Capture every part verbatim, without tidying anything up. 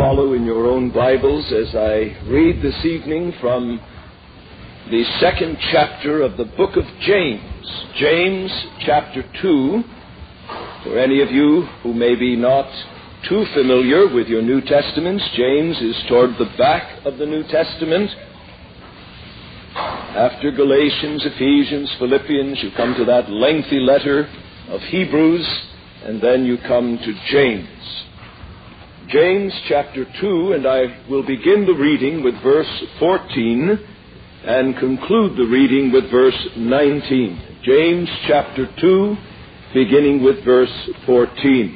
follow in your own Bibles as I read this evening from the second chapter of the book of James. James chapter two. For any of you who may be not too familiar with your New Testaments, James is toward the back of the New Testament. After Galatians, Ephesians, Philippians, you come to that lengthy letter of Hebrews, and then you come to James. James chapter two, and I will begin the reading with verse fourteen and conclude the reading with verse nineteen. James chapter two, beginning with verse fourteen.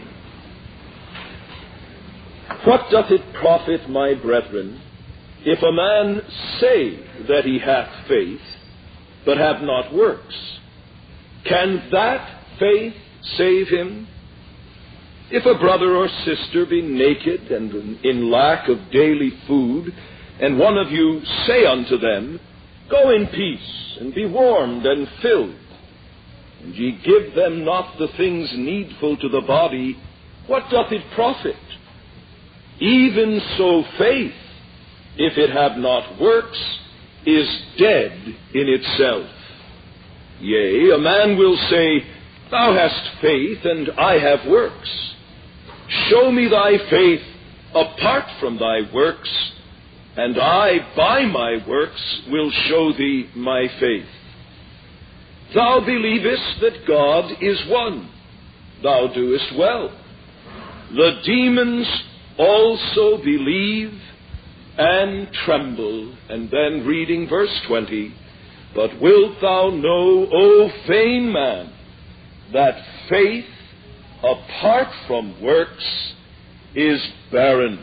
What doth it profit, my brethren, if a man say that he hath faith, but have not works? Can that faith save him? If a brother or sister be naked and in lack of daily food, and one of you say unto them, Go in peace, and be warmed and filled, and ye give them not the things needful to the body, what doth it profit? Even so faith, if it have not works, is dead in itself. Yea, a man will say, Thou hast faith, and I have works. Show me thy faith apart from thy works, and I by my works will show thee my faith. Thou believest that God is one. Thou doest well. The demons also believe and tremble. And then reading verse twenty, But wilt thou know, O vain man, that faith apart from works is barren.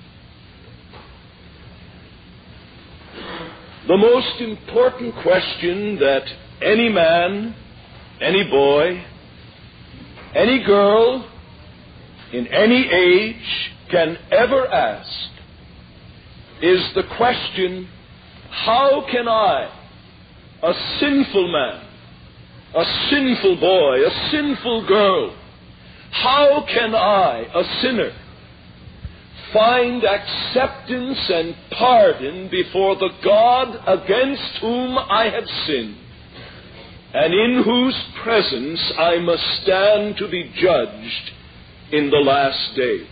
The most important question that any man, any boy, any girl, in any age can ever ask is the question, how can I, a sinful man, a sinful boy, a sinful girl, how can I, a sinner, find acceptance and pardon before the God against whom I have sinned, and in whose presence I must stand to be judged in the last day?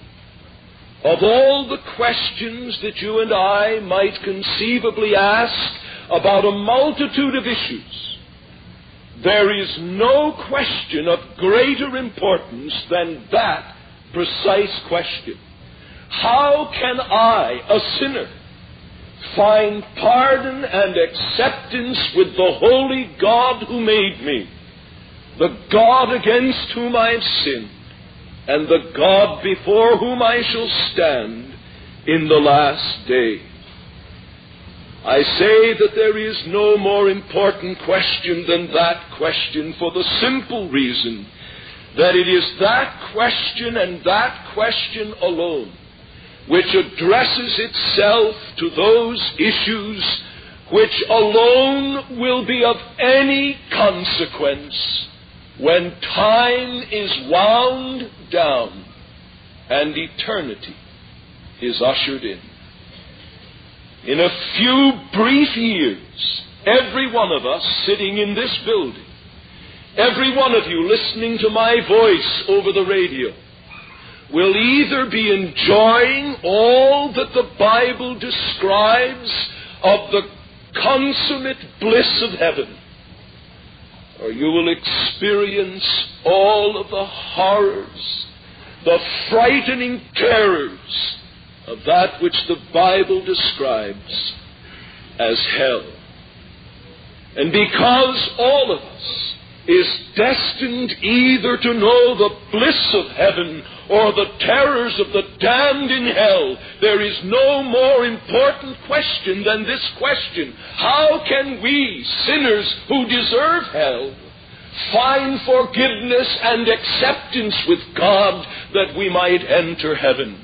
Of all the questions that you and I might conceivably ask about a multitude of issues, there is no question of greater importance than that precise question. How can I, a sinner, find pardon and acceptance with the holy God who made me, the God against whom I have sinned, and the God before whom I shall stand in the last day? I say that there is no more important question than that question, for the simple reason that it is that question and that question alone which addresses itself to those issues which alone will be of any consequence when time is wound down and eternity is ushered in. In a few brief years, every one of us sitting in this building, every one of you listening to my voice over the radio, will either be enjoying all that the Bible describes of the consummate bliss of heaven, or you will experience all of the horrors, the frightening terrors of that which the Bible describes as hell. And because all of us is destined either to know the bliss of heaven or the terrors of the damned in hell, there is no more important question than this question: how can we, sinners who deserve hell, find forgiveness and acceptance with God that we might enter heaven?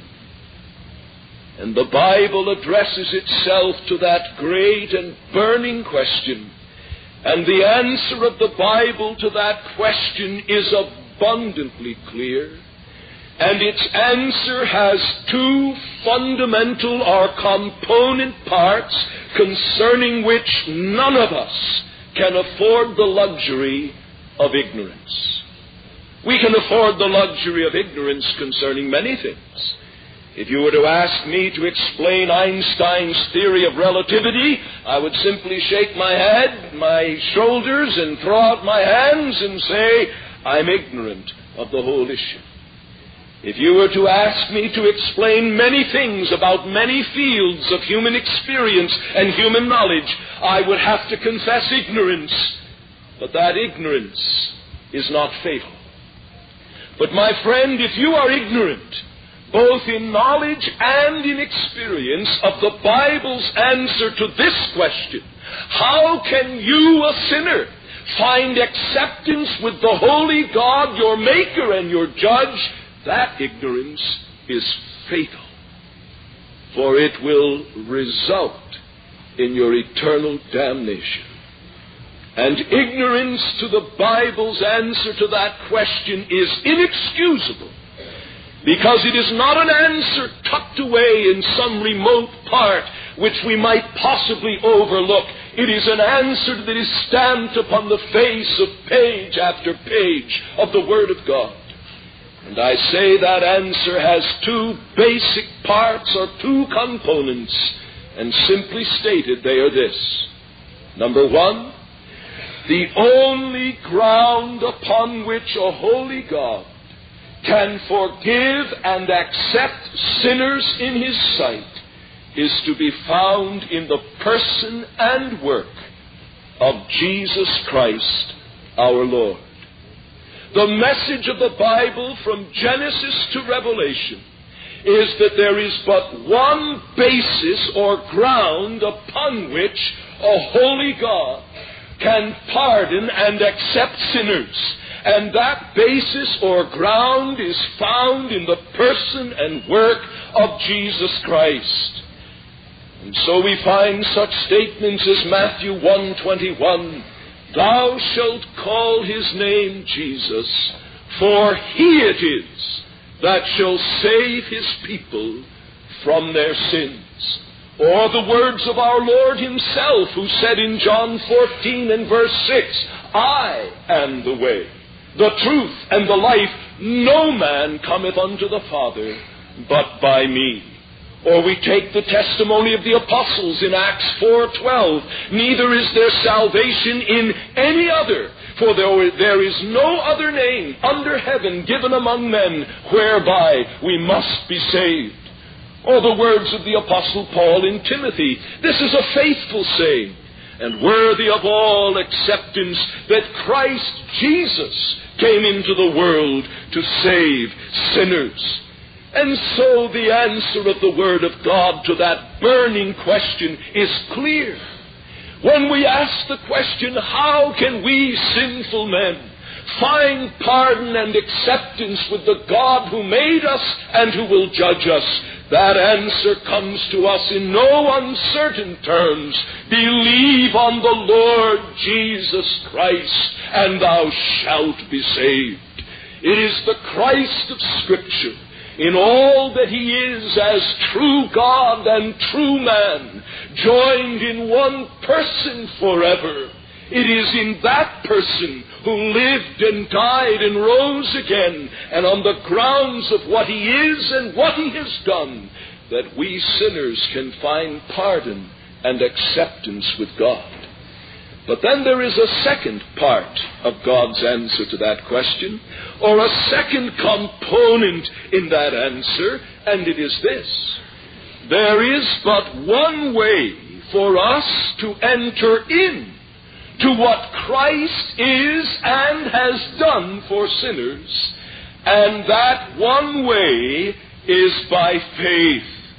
And the Bible addresses itself to that great and burning question. And the answer of the Bible to that question is abundantly clear. And its answer has two fundamental or component parts concerning which none of us can afford the luxury of ignorance. We can afford the luxury of ignorance concerning many things. If you were to ask me to explain Einstein's theory of relativity, I would simply shake my head, my shoulders, and throw out my hands and say, I'm ignorant of the whole issue. If you were to ask me to explain many things about many fields of human experience and human knowledge, I would have to confess ignorance. But that ignorance is not fatal. But my friend, if you are ignorant, both in knowledge and in experience, of the Bible's answer to this question, how can you, a sinner, find acceptance with the holy God, your Maker and your Judge? That ignorance is fatal, for it will result in your eternal damnation. And ignorance to the Bible's answer to that question is inexcusable, because it is not an answer tucked away in some remote part which we might possibly overlook. It is an answer that is stamped upon the face of page after page of the Word of God. And I say that answer has two basic parts or two components, and simply stated they are this. Number one, the only ground upon which a holy God can forgive and accept sinners in His sight is to be found in the person and work of Jesus Christ our Lord. The message of the Bible from Genesis to Revelation is that there is but one basis or ground upon which a holy God can pardon and accept sinners. And that basis or ground is found in the person and work of Jesus Christ. And so we find such statements as Matthew one twenty-one, Thou shalt call His name Jesus, for He it is that shall save His people from their sins. Or the words of our Lord Himself, who said in John fourteen and verse six, I am the way, the truth, and the life. No man cometh unto the Father but by me. Or we take the testimony of the apostles in Acts four twelve. Neither is there salvation in any other, for there, there is no other name under heaven given among men whereby we must be saved. Or the words of the apostle Paul in Timothy. This is a faithful saying, and worthy of all acceptance, that Christ Jesus came into the world to save sinners. And so the answer of the Word of God to that burning question is clear. When we ask the question, how can we sinful men find pardon and acceptance with the God who made us and who will judge us? That answer comes to us in no uncertain terms. Believe on the Lord Jesus Christ, and thou shalt be saved. It is the Christ of Scripture, in all that He is as true God and true man, joined in one person forever. It is in that person who lived and died and rose again, and on the grounds of what He is and what He has done, that we sinners can find pardon and acceptance with God. But then there is a second part of God's answer to that question, or a second component in that answer, and it is this. There is but one way for us to enter in to what Christ is and has done for sinners, and that one way is by faith.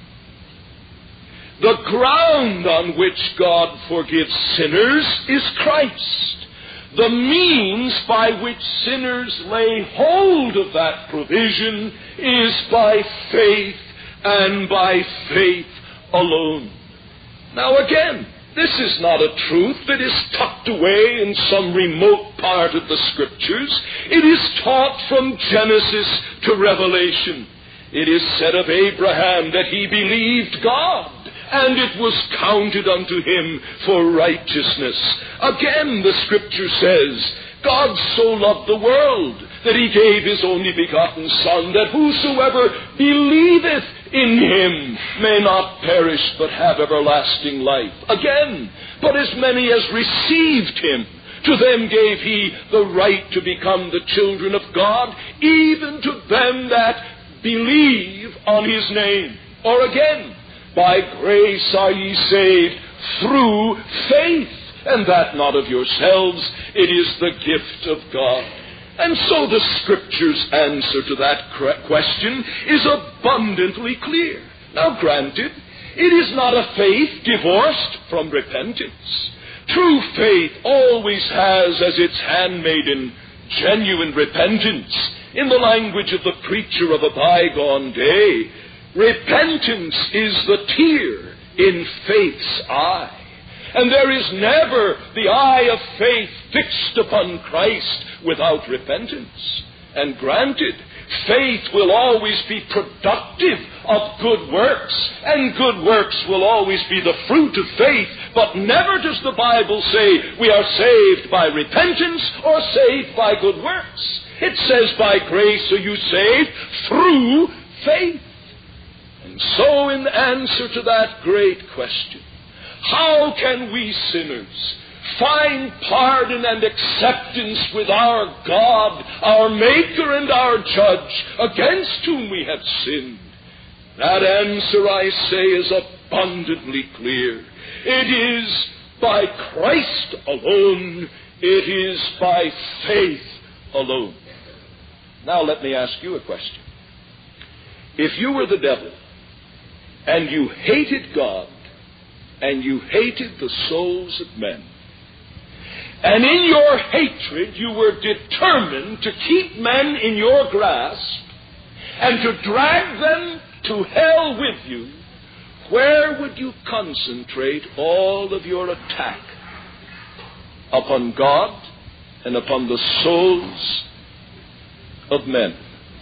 The ground on which God forgives sinners is Christ. The means by which sinners lay hold of that provision is by faith, and by faith alone. Now again, This is not a truth that is tucked away in some remote part of the Scriptures. It is taught from Genesis to Revelation. It is said of Abraham that he believed God, and it was counted unto him for righteousness. Again, the Scripture says, God so loved the world that he gave his only begotten Son, that whosoever believeth in him may not perish but have everlasting life. Again, but as many as received him, to them gave he the right to become the children of God, even to them that believe on his name. Or again, by grace are ye saved through faith, and that not of yourselves, it is the gift of God. And so the Scripture's answer to that question is abundantly clear. Now granted, it is not a faith divorced from repentance. True faith always has as its handmaiden genuine repentance. In the language of the preacher of a bygone day, repentance is the tear in faith's eye. And there is never the eye of faith fixed upon Christ without repentance. And granted, faith will always be productive of good works, and good works will always be the fruit of faith, but never does the Bible say we are saved by repentance or saved by good works. It says, by grace are you saved through faith. And so in answer to that great question, how can we sinners find pardon and acceptance with our God, our Maker and our Judge, against whom we have sinned? That answer, I say, is abundantly clear. It is by Christ alone. It is by faith alone. Now let me ask you a question. If you were the devil, and you hated God, and you hated the souls of men, and in your hatred you were determined to keep men in your grasp and to drag them to hell with you, where would you concentrate all of your attack? Upon God and upon the souls of men.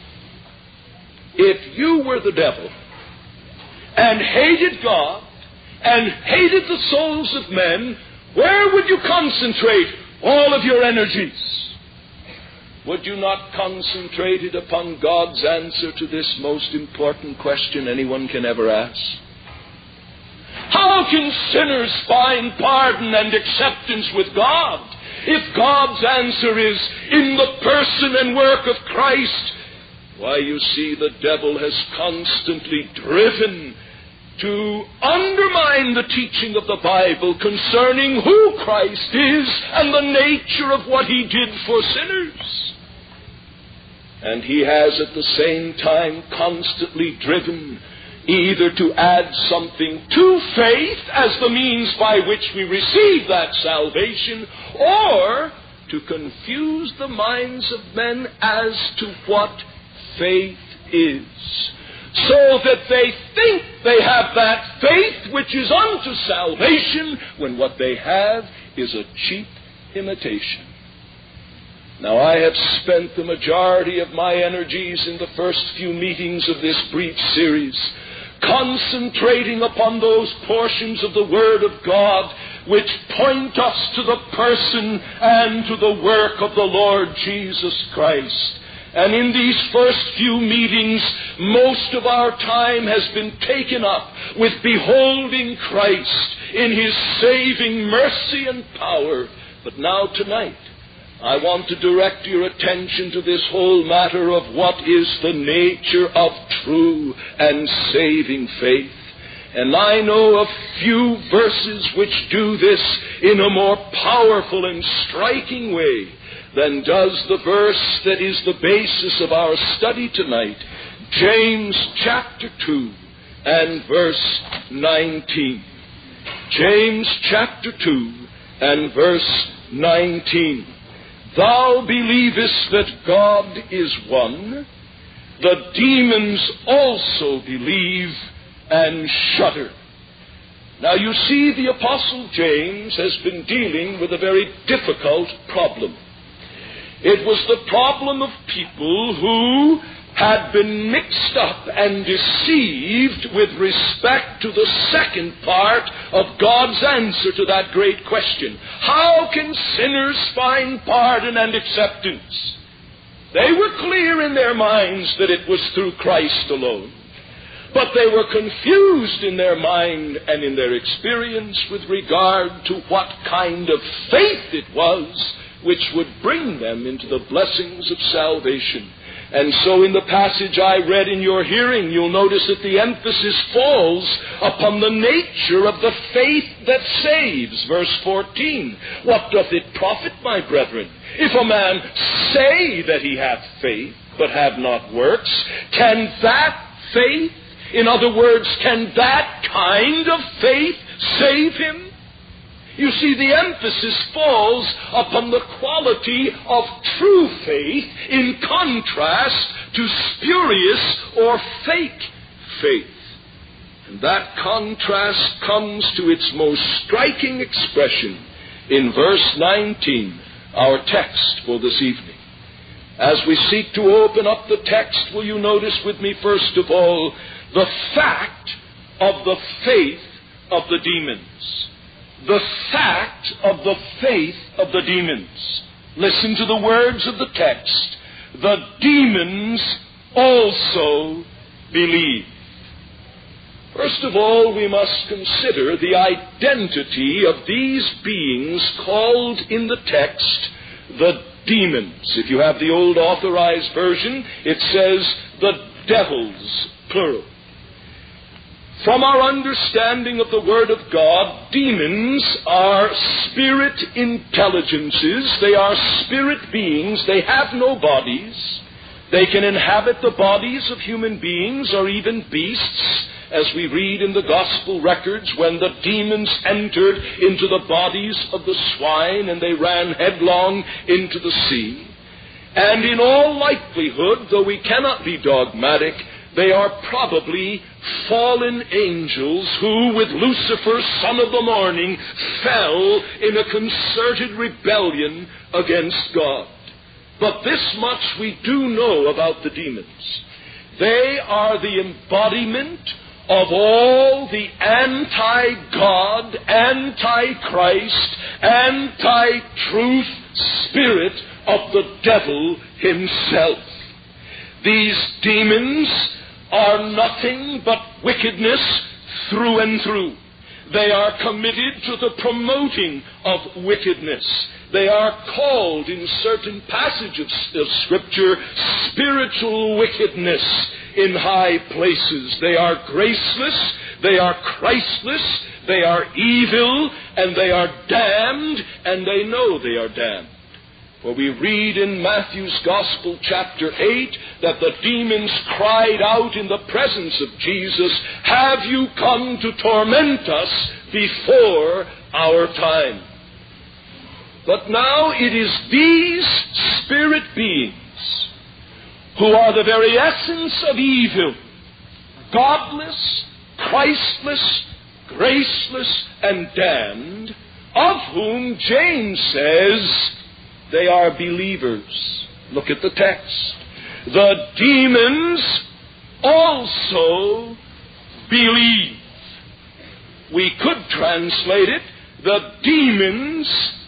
If you were the devil and hated God and hated the souls of men, where would you concentrate all of your energies? Would you not concentrate it upon God's answer to this most important question anyone can ever ask? How can sinners find pardon and acceptance with God if God's answer is in the person and work of Christ? Why, you see, the devil has constantly driven to undermine the teaching of the Bible concerning who Christ is and the nature of what he did for sinners. And he has at the same time constantly driven either to add something to faith as the means by which we receive that salvation, or to confuse the minds of men as to what faith is, so that they think they have that faith which is unto salvation, when what they have is a cheap imitation. Now, I have spent the majority of my energies in the first few meetings of this brief series concentrating upon those portions of the Word of God which point us to the person and to the work of the Lord Jesus Christ. And in these first few meetings, most of our time has been taken up with beholding Christ in his saving mercy and power. But now tonight, I want to direct your attention to this whole matter of what is the nature of true and saving faith. And I know of few verses which do this in a more powerful and striking way than does the verse that is the basis of our study tonight, James chapter two and verse nineteen. James chapter two and verse nineteen. Thou believest that God is one, the demons also believe and shudder. Now you see, the Apostle James has been dealing with a very difficult problem. It was the problem of people who had been mixed up and deceived with respect to the second part of God's answer to that great question. How can sinners find pardon and acceptance? They were clear in their minds that it was through Christ alone. But they were confused in their mind and in their experience with regard to what kind of faith it was which would bring them into the blessings of salvation. And so in the passage I read in your hearing, you'll notice that the emphasis falls upon the nature of the faith that saves. Verse fourteen, what doth it profit, my brethren, if a man say that he hath faith, but have not works? Can that faith, in other words, can that kind of faith save him? You see, the emphasis falls upon the quality of true faith in contrast to spurious or fake faith. And that contrast comes to its most striking expression in verse nineteen, our text for this evening. As we seek to open up the text, will you notice with me, first of all, the fact of the faith of the demons. The fact of the faith of the demons. Listen to the words of the text. The demons also believe. First of all, we must consider the identity of these beings called in the text the demons. If you have the old Authorized Version, it says the devils, plural. From our understanding of the Word of God, demons are spirit intelligences. They are spirit beings. They have no bodies. They can inhabit the bodies of human beings or even beasts, as we read in the Gospel records when the demons entered into the bodies of the swine and they ran headlong into the sea. And in all likelihood, though we cannot be dogmatic, they are probably fallen angels who, with Lucifer, son of the morning, fell in a concerted rebellion against God. But this much we do know about the demons. They are the embodiment of all the anti-God, anti-Christ, anti-truth spirit of the devil himself. These demons are nothing but wickedness through and through. They are committed to the promoting of wickedness. They are called in certain passages of Scripture spiritual wickedness in high places. They are graceless, they are Christless, they are evil, and they are damned, and they know they are damned. For we read in Matthew's Gospel, chapter eight, that the demons cried out in the presence of Jesus, "Have you come to torment us before our time?" But now it is these spirit beings who are the very essence of evil, godless, Christless, graceless, and damned, of whom James says, they are believers. Look at the text. The demons also believe. We could translate it, the demons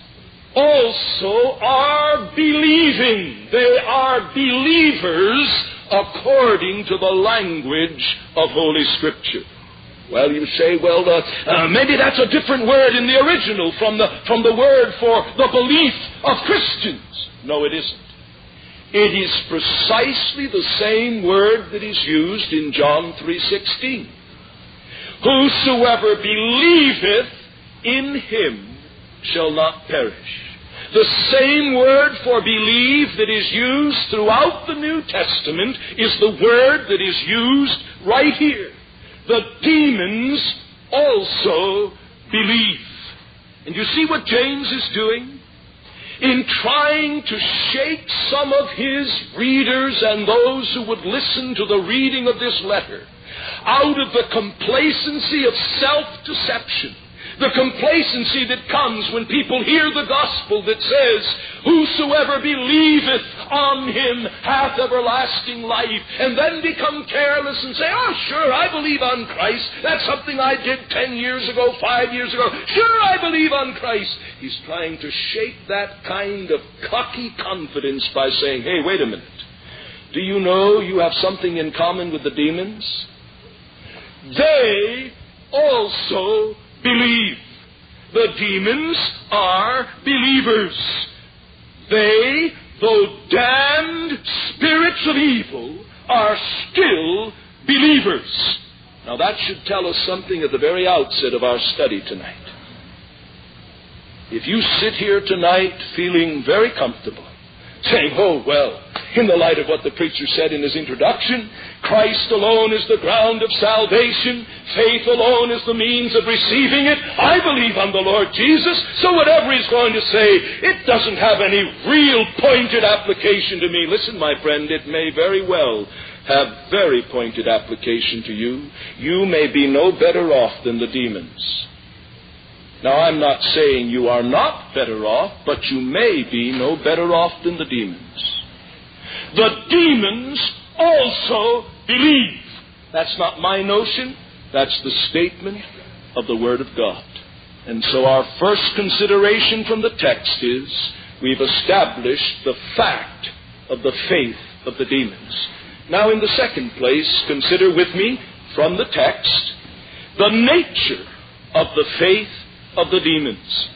also are believing. They are believers according to the language of Holy Scripture. Well, you say, well, uh, uh, maybe that's a different word in the original from the, from the word for the belief of Christians. No, it isn't. It is precisely the same word that is used in John three sixteen. Whosoever believeth in him shall not perish. The same word for believe that is used throughout the New Testament is the word that is used right here. The demons also believe. And you see what James is doing? In trying to shake some of his readers and those who would listen to the reading of this letter out of the complacency of self-deception. The complacency that comes when people hear the gospel that says, whosoever believeth on him hath everlasting life, and then become careless and say, oh, sure, I believe on Christ. That's something I did ten years ago, five years ago. Sure, I believe on Christ. He's trying to shake that kind of cocky confidence by saying, hey, wait a minute. Do you know you have something in common with the demons? They also believe. The demons are believers. They, though damned spirits of evil, are still believers. Now that should tell us something at the very outset of our study tonight. If you sit here tonight feeling very comfortable, saying, oh, well, in the light of what the preacher said in his introduction, Christ alone is the ground of salvation, faith alone is the means of receiving it, I believe on the Lord Jesus, so whatever he's going to say, it doesn't have any real pointed application to me. Listen, my friend, it may very well have very pointed application to you. You may be no better off than the demons. Now, I'm not saying you are not better off, but you may be no better off than the demons. The demons also believe. That's not my notion. That's the statement of the Word of God. And so our first consideration from the text is we've established the fact of the faith of the demons. Now, in the second place, consider with me from the text the nature of the faith of the demons.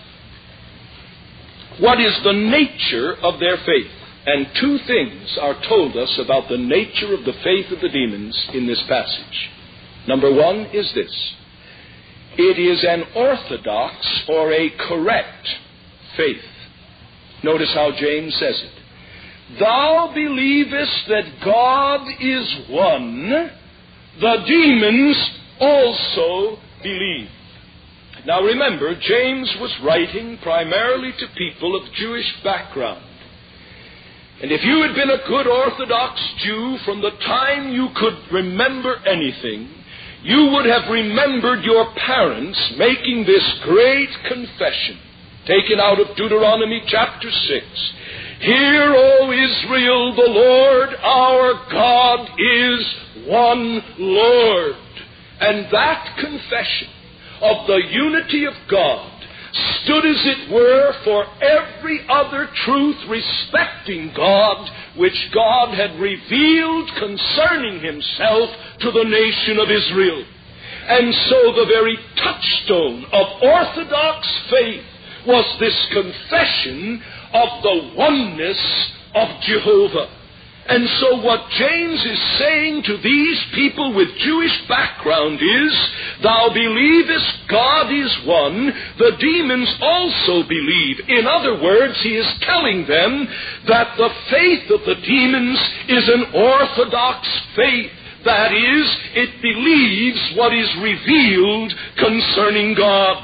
What is the nature of their faith? And two things are told us about the nature of the faith of the demons in this passage. Number one is this. It is an orthodox or a correct faith. Notice how James says it. Thou believest that God is one, the demons also believe. Now remember, James was writing primarily to people of Jewish background. And if you had been a good Orthodox Jew from the time you could remember anything, you would have remembered your parents making this great confession, taken out of Deuteronomy chapter six. Hear, O Israel, the Lord our God is one Lord. And that confession of the unity of God stood, as it were, for every other truth respecting God, which God had revealed concerning himself to the nation of Israel. And so the very touchstone of Orthodox faith was this confession of the oneness of Jehovah. And so what James is saying to these people with Jewish background is, thou believest God is one, the demons also believe. In other words, he is telling them that the faith of the demons is an orthodox faith. That is, it believes what is revealed concerning God.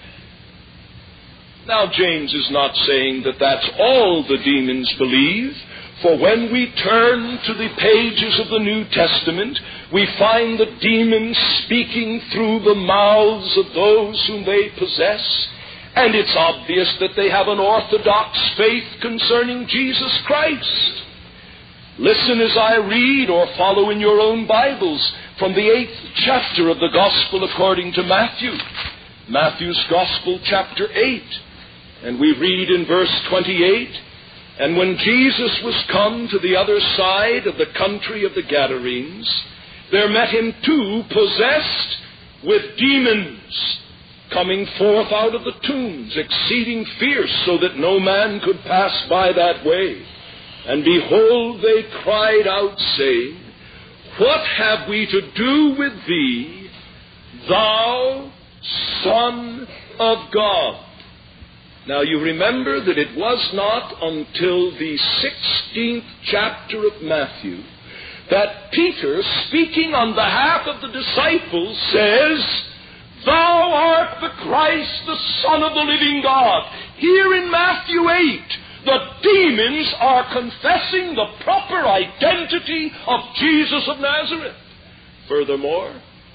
Now, James is not saying that that's all the demons believe. For when we turn to the pages of the New Testament, we find the demons speaking through the mouths of those whom they possess. And it's obvious that they have an orthodox faith concerning Jesus Christ. Listen as I read, or follow in your own Bibles, from the eighth chapter of the Gospel according to Matthew. Matthew's Gospel, chapter eight. And we read in verse twenty-eight, and when Jesus was come to the other side of the country of the Gadarenes, there met him two possessed with demons, coming forth out of the tombs, exceeding fierce, so that no man could pass by that way. And behold, they cried out, saying, What have we to do with thee, thou Son of God? Now you remember that it was not until the sixteenth chapter of Matthew that Peter, speaking on behalf of the disciples, says, Thou art the Christ, the Son of the living God. Here in Matthew eight, the demons are confessing the proper identity of Jesus of Nazareth. Furthermore,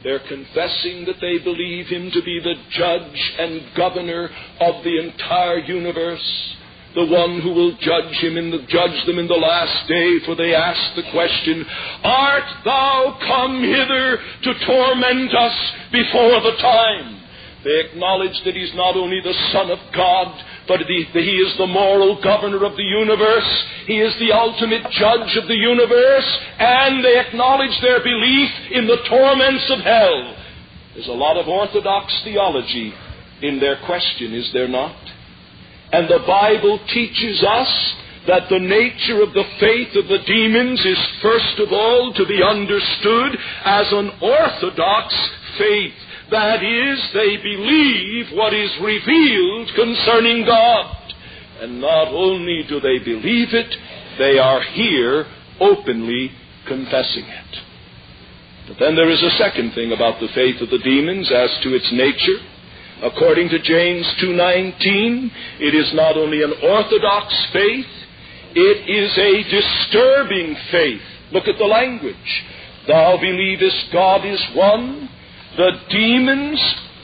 They're confessing that they believe him to be the judge and governor of the entire universe, the one who will judge him in the, judge them in the last day. For they ask the question, art thou come hither to torment us before the time? They acknowledge that he's not only the Son of God, but he is the moral governor of the universe. He is the ultimate judge of the universe. And they acknowledge their belief in the torments of hell. There's a lot of orthodox theology in their question, is there not? And the Bible teaches us that the nature of the faith of the demons is first of all to be understood as an orthodox faith. That is, they believe what is revealed concerning God. And not only do they believe it, they are here openly confessing it. But then there is a second thing about the faith of the demons as to its nature. According to James two nineteen, it is not only an orthodox faith, it is a disturbing faith. Look at the language. Thou believest God is one. The demons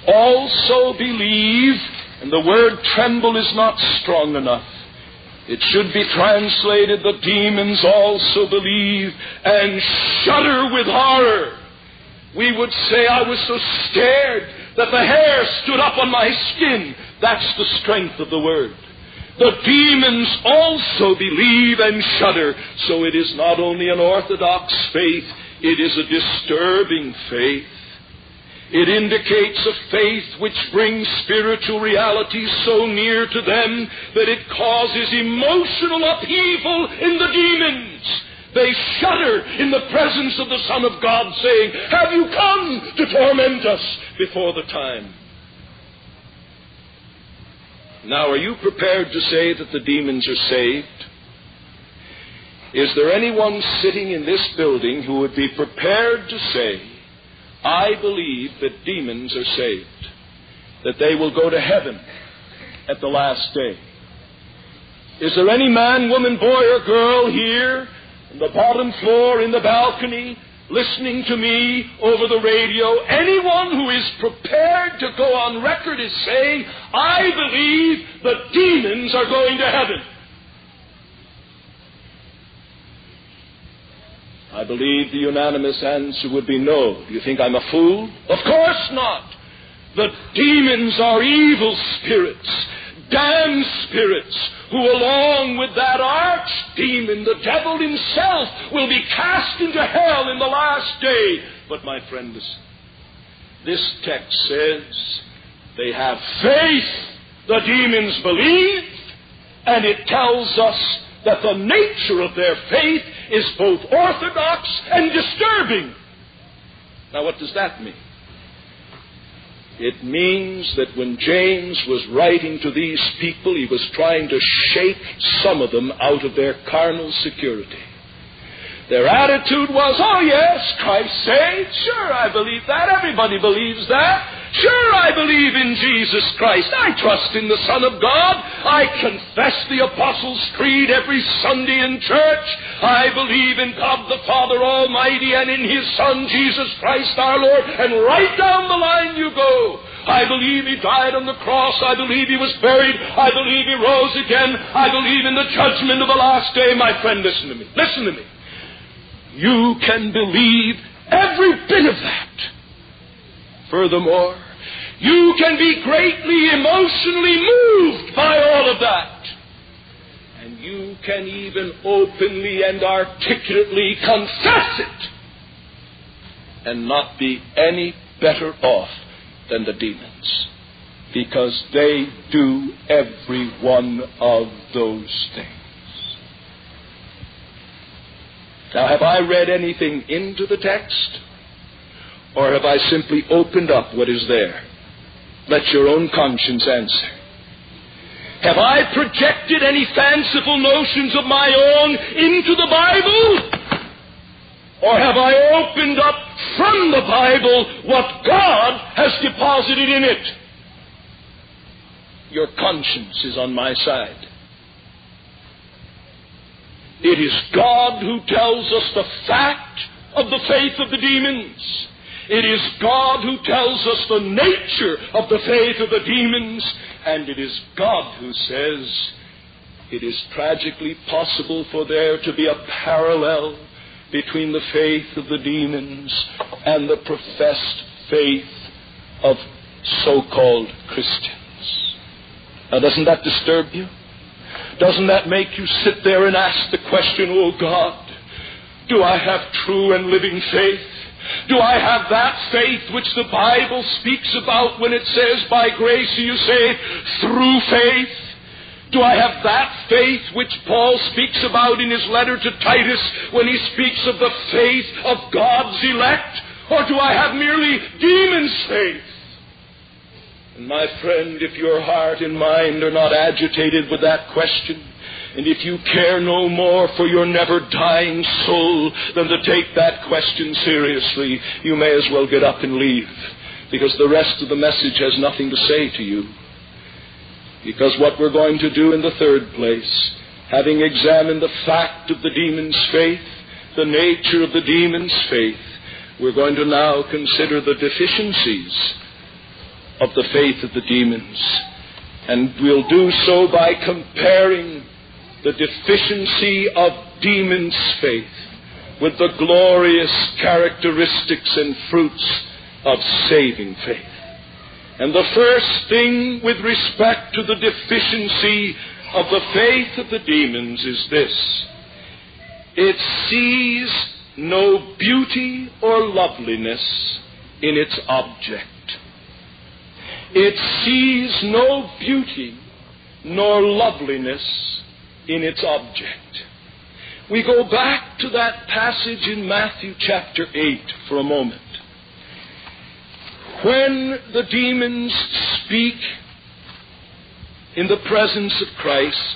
also believe, and the word tremble is not strong enough. It should be translated, the demons also believe and shudder with horror. We would say, I was so scared that the hair stood up on my skin. That's the strength of the word. The demons also believe and shudder. So it is not only an orthodox faith, it is a disturbing faith. It indicates a faith which brings spiritual reality so near to them that it causes emotional upheaval in the demons. They shudder in the presence of the Son of God, saying, have you come to torment us before the time? Now, are you prepared to say that the demons are saved? Is there anyone sitting in this building who would be prepared to say, I believe that demons are saved, that they will go to heaven at the last day? Is there any man, woman, boy, or girl here on the bottom floor, in the balcony, listening to me over the radio, anyone who is prepared to go on record as saying, I believe the demons are going to heaven? I believe the unanimous answer would be no. Do you think I'm a fool? Of course not. The demons are evil spirits, damned spirits, who along with that archdemon, the devil himself, will be cast into hell in the last day. But my friend, listen. This text says they have faith. The demons believe. And it tells us that the nature of their faith is both orthodox and disturbing. Now, what does that mean? It means that when James was writing to these people, he was trying to shake some of them out of their carnal security. Their attitude was, oh yes, Christ saved. Sure, I believe that. Everybody believes that. Sure, I believe in Jesus Christ. I trust in the Son of God. I confess the Apostles' Creed every Sunday in church. I believe in God the Father Almighty and in His Son, Jesus Christ our Lord. And right down the line you go. I believe He died on the cross. I believe He was buried. I believe He rose again. I believe in the judgment of the last day. My friend, listen to me. Listen to me. You can believe every bit of that. Furthermore, you can be greatly emotionally moved by all of that. And you can even openly and articulately confess it and not be any better off than the demons, because they do every one of those things. Now, have I read anything into the text, or have I simply opened up what is there? Let your own conscience answer. Have I projected any fanciful notions of my own into the Bible? Or have I opened up from the Bible what God has deposited in it? Your conscience is on my side. It is God who tells us the fact of the faith of the demons. It is God who tells us the nature of the faith of the demons, and it is God who says it is tragically possible for there to be a parallel between the faith of the demons and the professed faith of so-called Christians. Now, doesn't that disturb you? Doesn't that make you sit there and ask the question, oh God, do I have true and living faith? Do I have that faith which the Bible speaks about when it says, by grace are you saved through faith? Do I have that faith which Paul speaks about in his letter to Titus when he speaks of the faith of God's elect? Or do I have merely demons' faith? And my friend, if your heart and mind are not agitated with that question, and if you care no more for your never-dying soul than to take that question seriously, you may as well get up and leave, because the rest of the message has nothing to say to you. Because what we're going to do in the third place, having examined the fact of the demon's faith, the nature of the demon's faith, we're going to now consider the deficiencies of the faith of the demons. And we'll do so by comparing the deficiency of demons' faith with the glorious characteristics and fruits of saving faith. And the first thing with respect to the deficiency of the faith of the demons is this: it sees no beauty or loveliness in its object. It sees no beauty nor loveliness in its object. We go back to that passage in Matthew chapter eight for a moment. When the demons speak in the presence of Christ,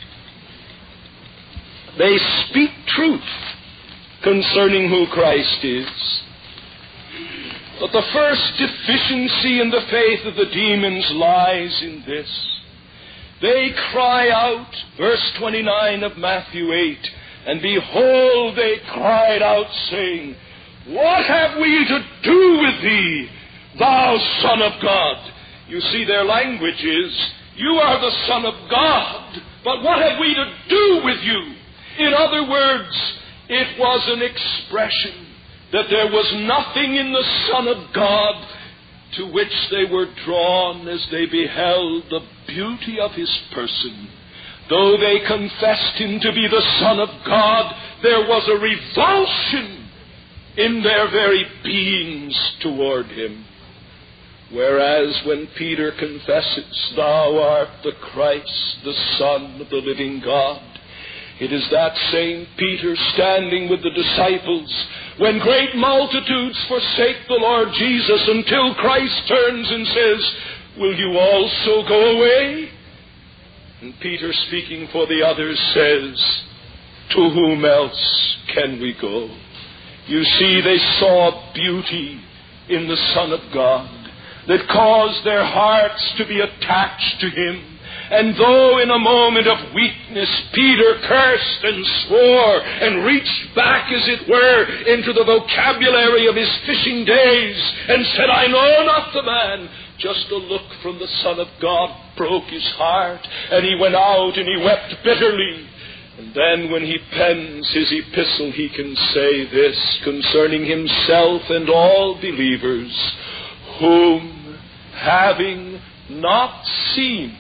they speak truth concerning who Christ is. But the first deficiency in the faith of the demons lies in this. They cry out, verse twenty-nine of Matthew eight, and behold, they cried out, saying, what have we to do with thee, thou Son of God? You see, their language is, you are the Son of God, but what have we to do with you? In other words, it was an expression that there was nothing in the Son of God to which they were drawn as they beheld the beauty of his person. Though they confessed him to be the Son of God, there was a revulsion in their very beings toward him. Whereas when Peter confesses, thou art the Christ, the Son of the living God, it is that same Peter standing with the disciples when great multitudes forsake the Lord Jesus until Christ turns and says, will you also go away? And Peter, speaking for the others, says, to whom else can we go? You see, they saw beauty in the Son of God that caused their hearts to be attached to him. And though in a moment of weakness Peter cursed and swore and reached back, as it were, into the vocabulary of his fishing days and said, I know not the man, just a look from the Son of God broke his heart, and he went out and he wept bitterly. And then when he pens his epistle, he can say this concerning himself and all believers, whom having not seen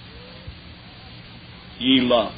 ye love.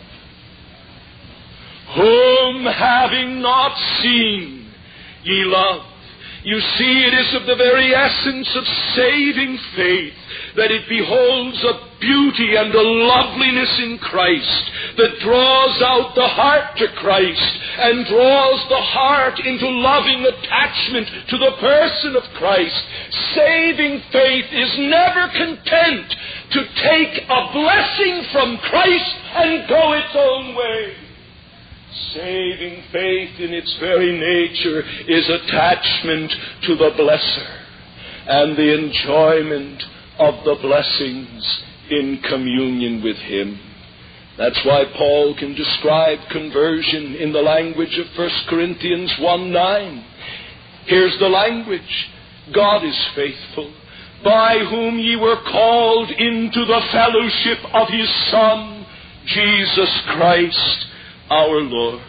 Whom having not seen ye love. You see, it is of the very essence of saving faith that it beholds a beauty and a loveliness in Christ that draws out the heart to Christ and draws the heart into loving attachment to the person of Christ. Saving faith is never content to take a blessing from Christ and go its own way. Saving faith in its very nature is attachment to the blesser and the enjoyment of the blessings in communion with him. That's why Paul can describe conversion in the language of First Corinthians one nine. Here's the language. God is faithful, by whom ye were called into the fellowship of his Son, Jesus Christ our Lord.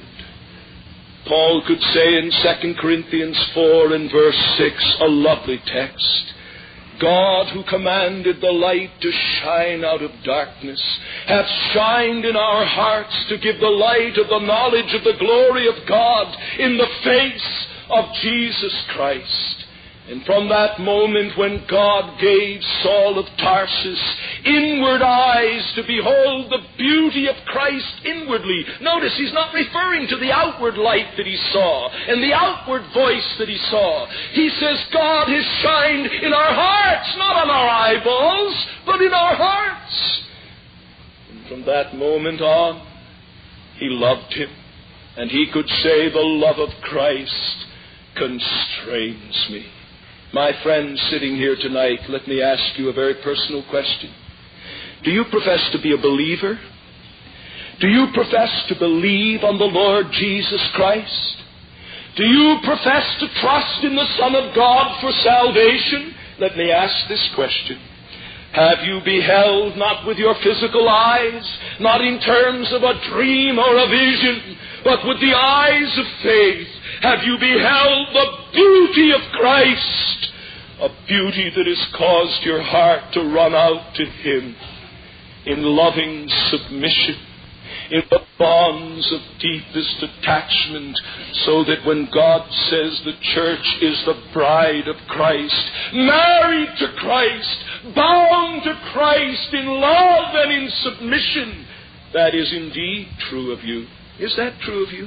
Paul could say in Second Corinthians four and verse six, a lovely text, God, who commanded the light to shine out of darkness, hath shined in our hearts to give the light of the knowledge of the glory of God in the face of Jesus Christ. And from that moment when God gave Saul of Tarsus inward eyes to behold the beauty of Christ inwardly. Notice he's not referring to the outward light that he saw and the outward voice that he saw. He says God has shined in our hearts, not on our eyeballs, but in our hearts. And from that moment on, he loved him. And he could say, the love of Christ constrains me. My friends sitting here tonight, let me ask you a very personal question. Do you profess to be a believer? Do you profess to believe on the Lord Jesus Christ? Do you profess to trust in the Son of God for salvation? Let me ask this question. Have you beheld, not with your physical eyes, not in terms of a dream or a vision, but with the eyes of faith, have you beheld the beauty of Christ, a beauty that has caused your heart to run out to him in loving submission, in the bonds of deepest attachment, so that when God says the church is the bride of Christ, married to Christ, bound to Christ in love and in submission, that is indeed true of you. Is that true of you?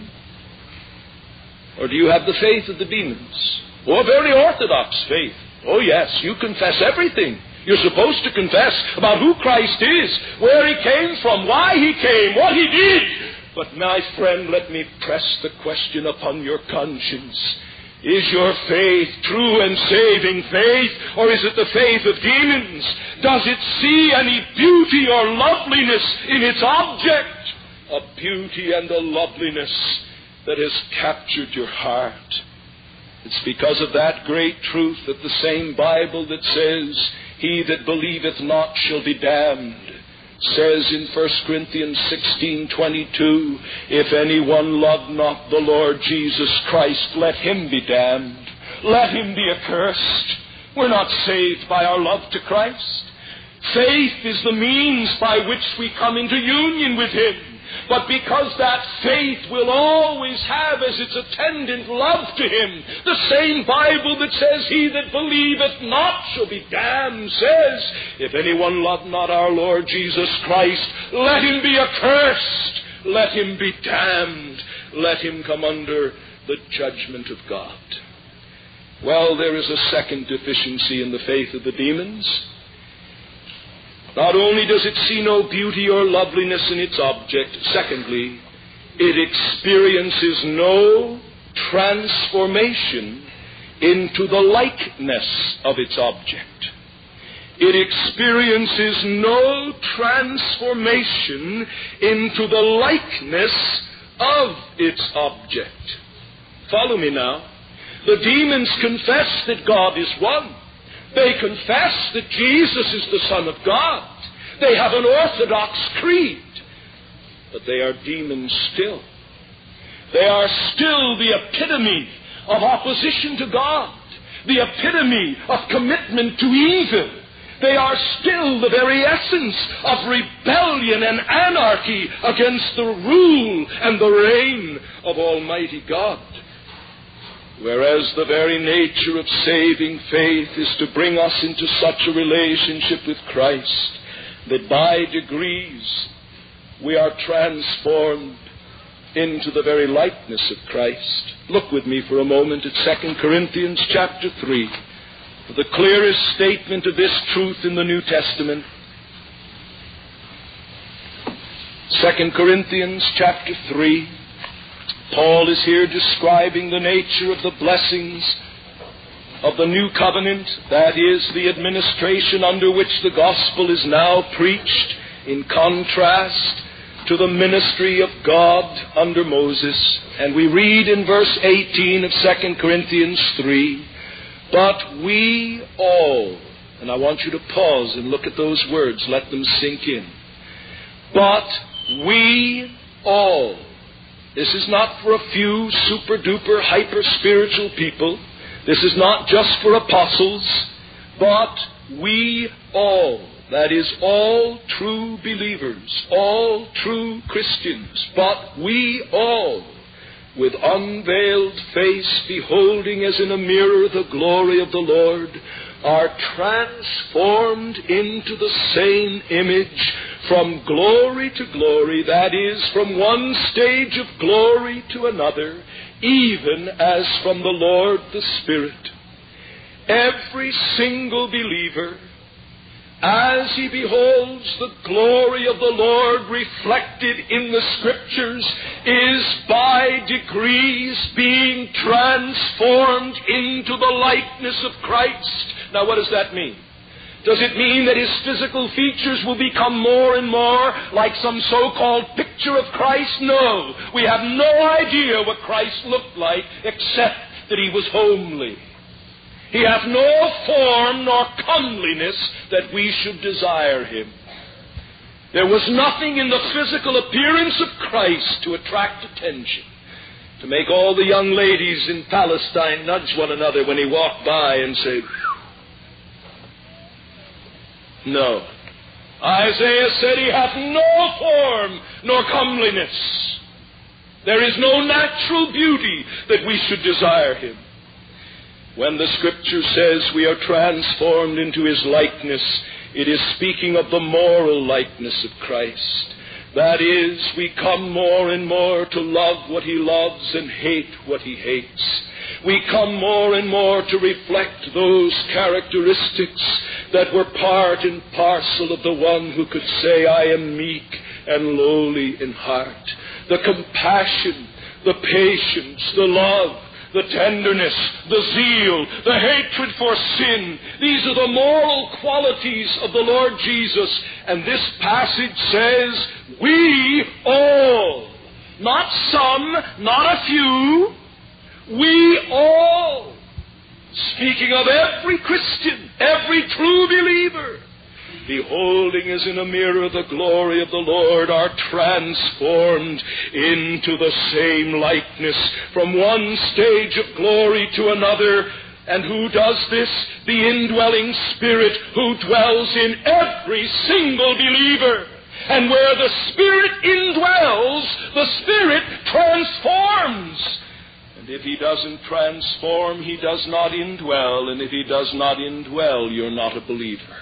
Or do you have the faith of the demons? Oh, a very orthodox faith. Oh yes, you confess everything. You're supposed to confess about who Christ is, where he came from, why he came, what he did. But my friend, let me press the question upon your conscience. Is your faith true and saving faith, or is it the faith of demons? Does it see any beauty or loveliness in its object? A beauty and a loveliness that has captured your heart. It's because of that great truth that the same Bible that says, he that believeth not shall be damned, says in First Corinthians sixteen twenty-two, if anyone love not the Lord Jesus Christ, let him be damned. Let him be accursed. We're not saved by our love to Christ. Faith is the means by which we come into union with him. But because that faith will always have as its attendant love to him, the same Bible that says, he that believeth not shall be damned, says, if anyone love not our Lord Jesus Christ, let him be accursed, let him be damned, let him come under the judgment of God. Well, there is a second deficiency in the faith of the demons. Not only does it see no beauty or loveliness in its object, secondly, it experiences no transformation into the likeness of its object. It experiences no transformation into the likeness of its object. Follow me now. The demons confess that God is one. They confess that Jesus is the Son of God. They have an orthodox creed. But they are demons still. They are still the epitome of opposition to God, the epitome of commitment to evil. They are still the very essence of rebellion and anarchy against the rule and the reign of Almighty God. Whereas the very nature of saving faith is to bring us into such a relationship with Christ that by degrees we are transformed into the very likeness of Christ. Look with me for a moment at Second Corinthians chapter three, for the clearest statement of this truth in the New Testament. Second Corinthians chapter three. Paul is here describing the nature of the blessings of the new covenant, that is, the administration under which the gospel is now preached, in contrast to the ministry of God under Moses. And we read in verse eighteen of Second Corinthians three, But we all, and I want you to pause and look at those words, let them sink in. But we all. This is not for a few super-duper, hyper-spiritual people. This is not just for apostles. But we all, that is, all true believers, all true Christians, but we all, with unveiled face, beholding as in a mirror the glory of the Lord, are transformed into the same image from glory to glory, that is, from one stage of glory to another, even as from the Lord the Spirit. Every single believer, as he beholds the glory of the Lord reflected in the Scriptures, is by degrees being transformed into the likeness of Christ. Now, what does that mean? Does it mean that his physical features will become more and more like some so-called picture of Christ? No. We have no idea what Christ looked like except that he was homely. He hath no form nor comeliness that we should desire him. There was nothing in the physical appearance of Christ to attract attention, to make all the young ladies in Palestine nudge one another when he walked by and say, no. Isaiah said he hath no form nor comeliness. There is no natural beauty that we should desire him. When the Scripture says we are transformed into his likeness, it is speaking of the moral likeness of Christ. That is, we come more and more to love what he loves and hate what he hates. We come more and more to reflect those characteristics that were part and parcel of the one who could say, I am meek and lowly in heart. The compassion, the patience, the love, the tenderness, the zeal, the hatred for sin. These are the moral qualities of the Lord Jesus. And this passage says, we all, not some, not a few, we all, speaking of every Christian, every true believer, beholding as in a mirror the glory of the Lord, are transformed into the same likeness from one stage of glory to another. And who does this? The indwelling Spirit who dwells in every single believer. And where the Spirit indwells, the Spirit transforms. And if he doesn't transform, he does not indwell. And if he does not indwell, you're not a believer.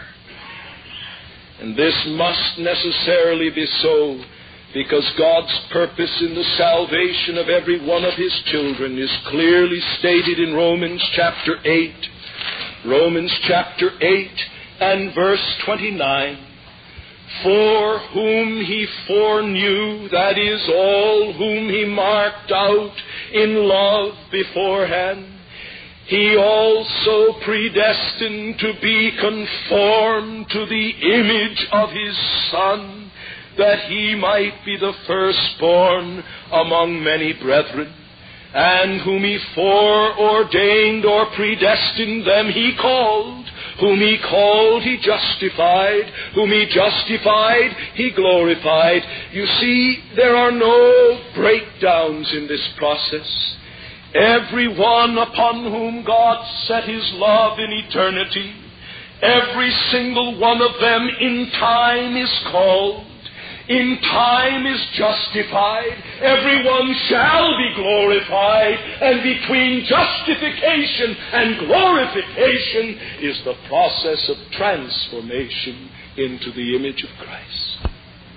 And this must necessarily be so, because God's purpose in the salvation of every one of his children is clearly stated in Romans chapter eight. Romans chapter eight and verse twenty-nine. For whom he foreknew, that is, all whom he marked out in love beforehand, he also predestined to be conformed to the image of his Son, that he might be the firstborn among many brethren. And whom he foreordained or predestined, them he called. Whom he called, he justified. Whom he justified, he glorified. You see, there are no breakdowns in this process. Every one upon whom God set his love in eternity, every single one of them in time is called, in time is justified, everyone shall be glorified, and between justification and glorification is the process of transformation into the image of Christ.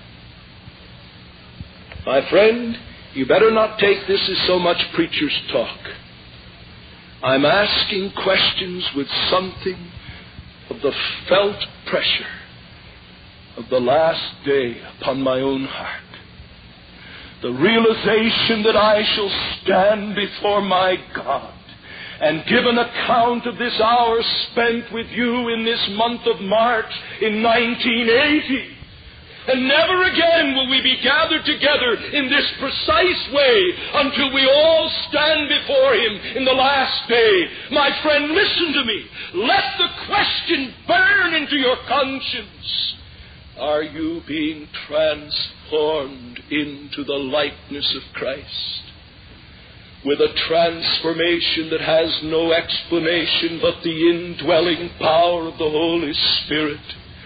My friend, you better not take this as so much preacher's talk. I'm asking questions with something of the felt pressure of the last day upon my own heart. The realization that I shall stand before my God and give an account of this hour spent with you in this month of March in nineteen eighty. And never again will we be gathered together in this precise way until we all stand before Him in the last day. My friend, listen to me. Let the question burn into your conscience. Are you being transformed into the likeness of Christ? With a transformation that has no explanation but the indwelling power of the Holy Spirit.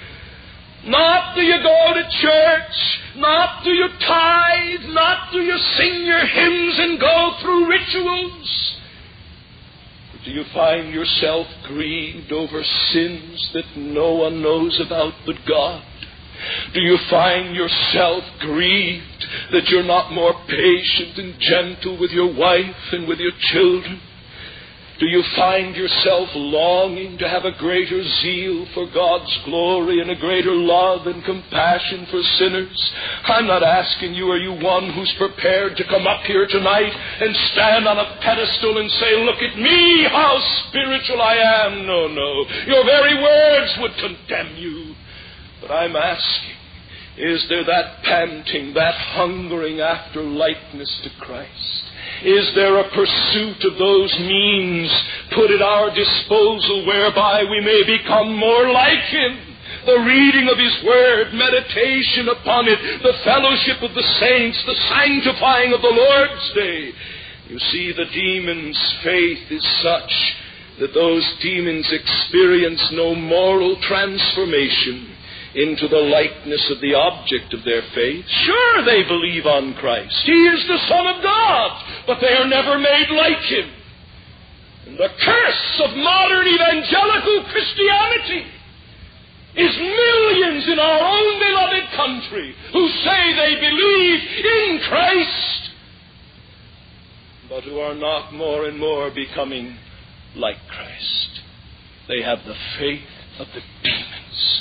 Not do you go to church, not do you tithe, not do you sing your hymns and go through rituals. But do you find yourself grieved over sins that no one knows about but God? Do you find yourself grieved that you're not more patient and gentle with your wife and with your children? Do you find yourself longing to have a greater zeal for God's glory and a greater love and compassion for sinners? I'm not asking you, are you one who's prepared to come up here tonight and stand on a pedestal and say, look at me, how spiritual I am? No, no. Your very words would condemn you. But I'm asking, is there that panting, that hungering after likeness to Christ? Is there a pursuit of those means put at our disposal whereby we may become more like Him? The reading of His Word, meditation upon it, the fellowship of the saints, the sanctifying of the Lord's Day. You see, the demon's faith is such that those demons experience no moral transformation into the likeness of the object of their faith. Sure, they believe on Christ. He is the Son of God, but they are never made like Him. And the curse of modern evangelical Christianity is millions in our own beloved country who say they believe in Christ, but who are not more and more becoming like Christ. They have the faith of the demons.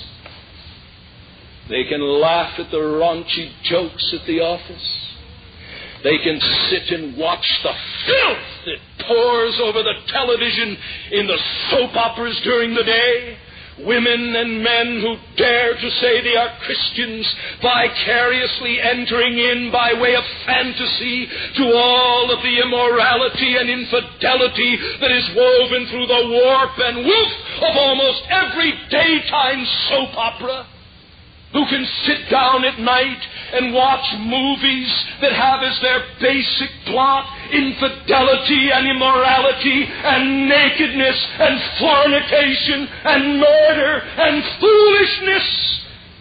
They can laugh at the raunchy jokes at the office. They can sit and watch the filth that pours over the television in the soap operas during the day. Women and men who dare to say they are Christians, vicariously entering in by way of fantasy to all of the immorality and infidelity that is woven through the warp and woof of almost every daytime soap opera. Who can sit down at night and watch movies that have as their basic plot infidelity and immorality and nakedness and fornication and murder and foolishness?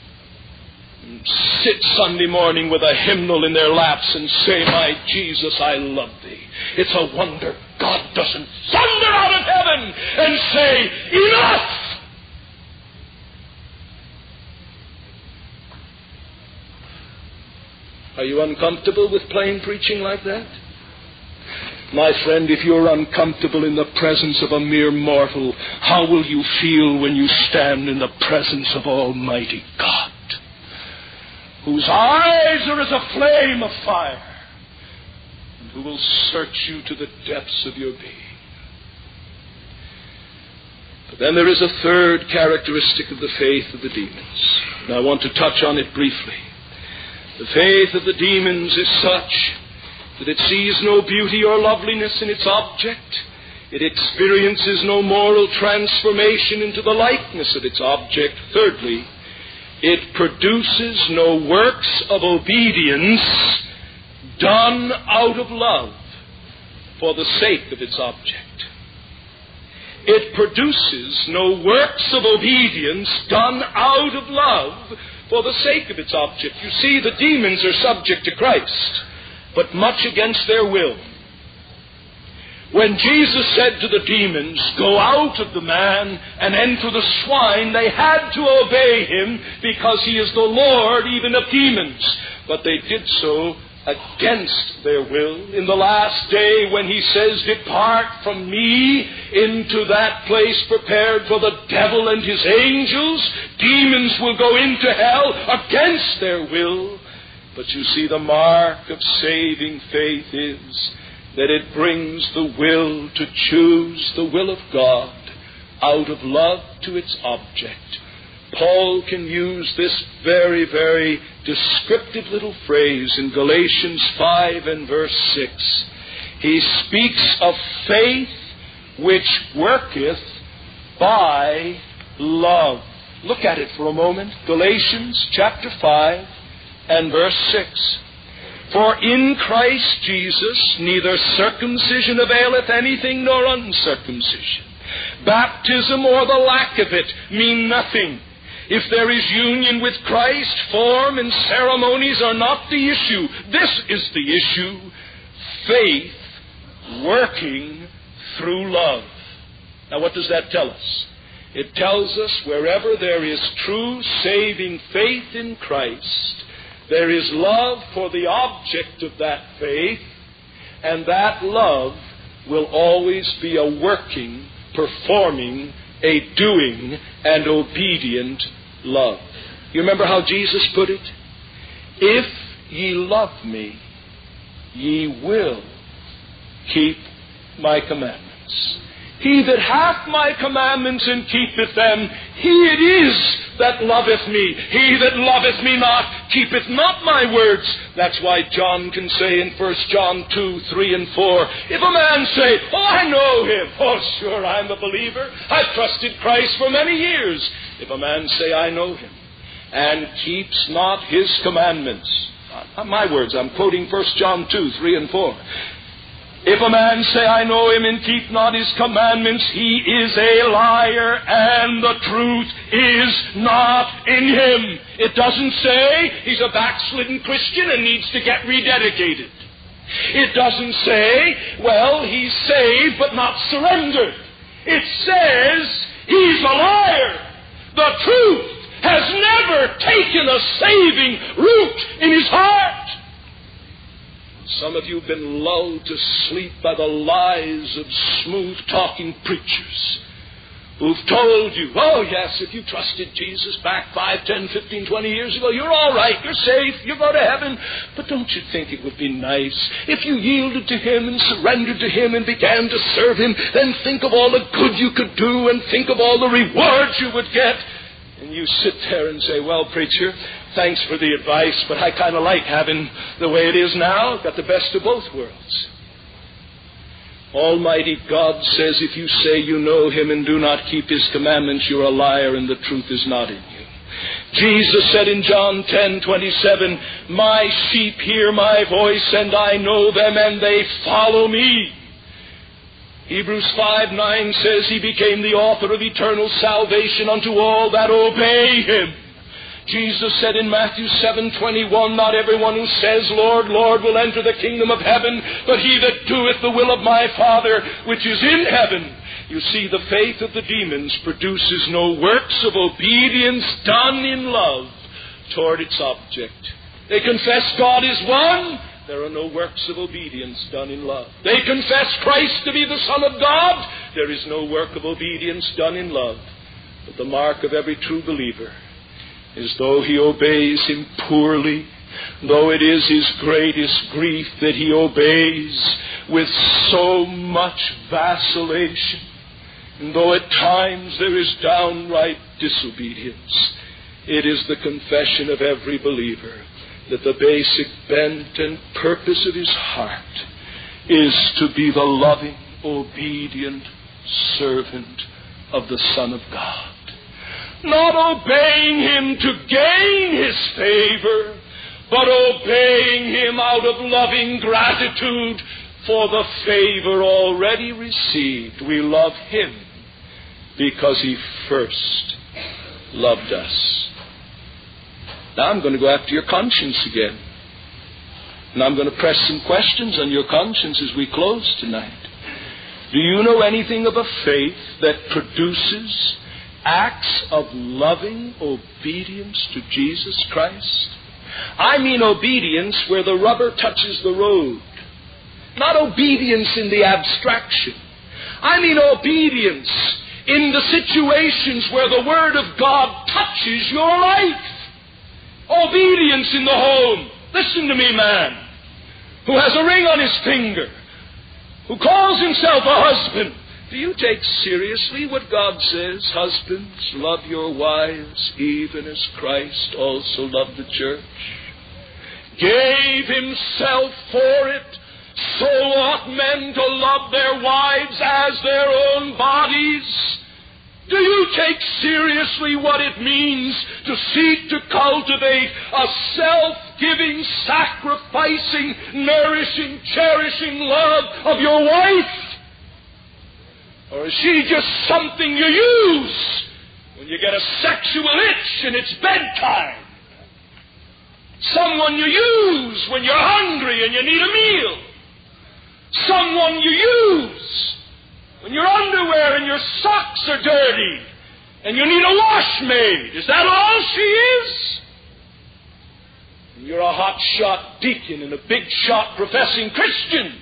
And sit Sunday morning with a hymnal in their laps and say, my Jesus, I love Thee. It's a wonder God doesn't thunder out of heaven and say, enough! Are you uncomfortable with plain preaching like that? My friend, if you're uncomfortable in the presence of a mere mortal, how will you feel when you stand in the presence of Almighty God, whose eyes are as a flame of fire, and who will search you to the depths of your being? But then there is a third characteristic of the faith of the demons, and I want to touch on it briefly. The faith of the demons is such that it sees no beauty or loveliness in its object. It experiences no moral transformation into the likeness of its object. Thirdly, it produces no works of obedience done out of love for the sake of its object. It produces no works of obedience done out of love for the sake of its object. You see, the demons are subject to Christ, but much against their will. When Jesus said to the demons, go out of the man and enter the swine, they had to obey Him because He is the Lord even of demons. But they did so against their will. In the last day, when He says, depart from me into that place prepared for the devil and his angels, demons will go into hell against their will. But you see, the mark of saving faith is that it brings the will to choose the will of God out of love to its object Paul can use this very, very descriptive little phrase in Galatians five and verse six. He speaks of faith which worketh by love. Look at it for a moment. Galatians chapter five and verse six. For in Christ Jesus neither circumcision availeth anything nor uncircumcision. Baptism or the lack of it mean nothing. If there is union with Christ, form and ceremonies are not the issue. This is the issue. Faith working through love. Now what does that tell us? It tells us wherever there is true saving faith in Christ, there is love for the object of that faith, and that love will always be a working, performing, a doing, and obedient love. You remember how Jesus put it? If ye love me, ye will keep my commandments. He that hath my commandments and keepeth them, he it is that loveth me. He that loveth me not, keepeth not my words. That's why John can say in First John two, three, and four, if a man say, oh, I know him. Oh, sure, I'm a believer. I've trusted Christ for many years. If a man say, I know him, and keeps not his commandments. Not my words, I'm quoting First John two, three, and four. If a man say, I know him, and keep not his commandments, he is a liar, and the truth is not in him. It doesn't say he's a backslidden Christian and needs to get rededicated. It doesn't say, well, he's saved but not surrendered. It says he's a liar. The truth has never taken a saving root in his heart. Some of you have been lulled to sleep by the lies of smooth-talking preachers who've told you, oh, yes, if you trusted Jesus back five, ten, fifteen, twenty years ago, you're all right, you're safe, you go to heaven. But don't you think it would be nice if you yielded to Him and surrendered to Him and began to serve Him? Then think of all the good you could do and think of all the rewards you would get. And you sit there and say, well, preacher, thanks for the advice, but I kind of like having the way it is now. I've got the best of both worlds. Almighty God says, if you say you know Him and do not keep His commandments, you're a liar and the truth is not in you. Jesus said in John ten twenty-seven, my sheep hear my voice and I know them and they follow me. Hebrews five nine says He became the author of eternal salvation unto all that obey Him. Jesus said in Matthew seven twenty-one, not everyone who says, Lord, Lord, will enter the kingdom of heaven, but he that doeth the will of my Father which is in heaven. You see, the faith of the demons produces no works of obedience done in love toward its object. They confess God is one. There are no works of obedience done in love. They confess Christ to be the Son of God. There is no work of obedience done in love. But the mark of every true believer is though he obeys Him poorly, though it is his greatest grief that he obeys with so much vacillation, and though at times there is downright disobedience, it is the confession of every believer that the basic bent and purpose of his heart is to be the loving, obedient servant of the Son of God. Not obeying Him to gain His favor, but obeying Him out of loving gratitude for the favor already received. We love Him because He first loved us. Now I'm going to go after your conscience again. And I'm going to press some questions on your conscience as we close tonight. Do you know anything of a faith that produces acts of loving obedience to Jesus Christ? I mean obedience where the rubber touches the road. Not obedience in the abstraction. I mean obedience in the situations where the Word of God touches your life. Obedience in the home. Listen to me, man, who has a ring on his finger, who calls himself a husband, Do you take seriously what God says? Husbands, love your wives, even as Christ also loved the church, gave himself for it. So ought men to love their wives as their own bodies. Do you take seriously what it means to seek to cultivate a self-giving, sacrificing, nourishing, cherishing love of your wife? Or is she just something you use when you get a sexual itch and it's bedtime? Someone you use when you're hungry and you need a meal? Someone you use when your underwear and your socks are dirty and you need a wash made? Is that all she is? And you're a hot-shot deacon and a big-shot professing Christian.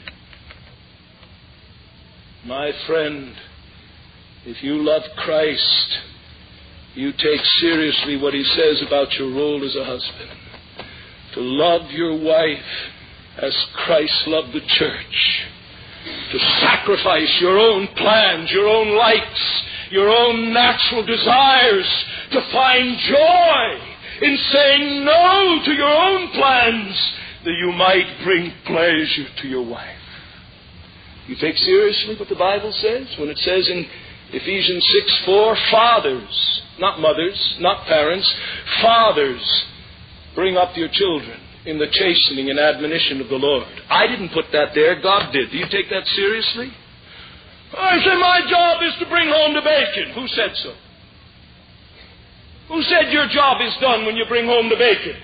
My friend, if you love Christ, you take seriously what he says about your role as a husband. To love your wife as Christ loved the church. To sacrifice your own plans, your own likes, your own natural desires. To find joy in saying no to your own plans that you might bring pleasure to your wife. You take seriously what the Bible says when it says in Ephesians six four, fathers, not mothers, not parents, fathers, bring up your children in the chastening and admonition of the Lord. I didn't put that there. God did. Do you take that seriously? I said my job is to bring home the bacon. Who said so? Who said your job is done when you bring home the bacon?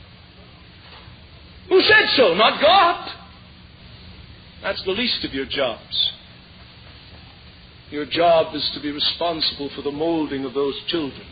Who said so? Not God. That's the least of your jobs. Your job is to be responsible for the molding of those children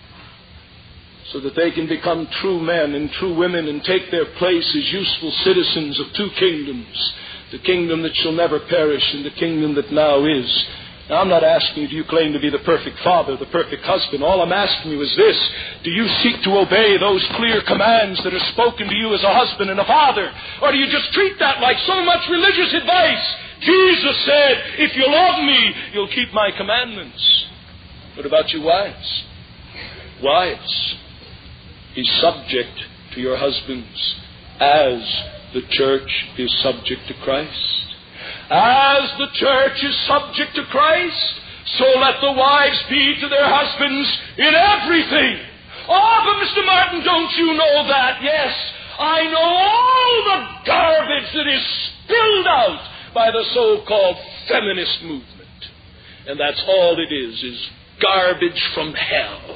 so that they can become true men and true women and take their place as useful citizens of two kingdoms, the kingdom that shall never perish and the kingdom that now is. Now, I'm not asking you, do you claim to be the perfect father, the perfect husband? All I'm asking you is this: do you seek to obey those clear commands that are spoken to you as a husband and a father? Or do you just treat that like so much religious advice? Jesus said, if you love me, you'll keep my commandments. What about you wives? Wives, be subject to your husbands as the church is subject to Christ. As the church is subject to Christ, so let the wives be to their husbands in everything. Oh, but Mister Martin, don't you know that? Yes, I know all the garbage that is spilled out by the so-called feminist movement. And that's all it is, is garbage from hell.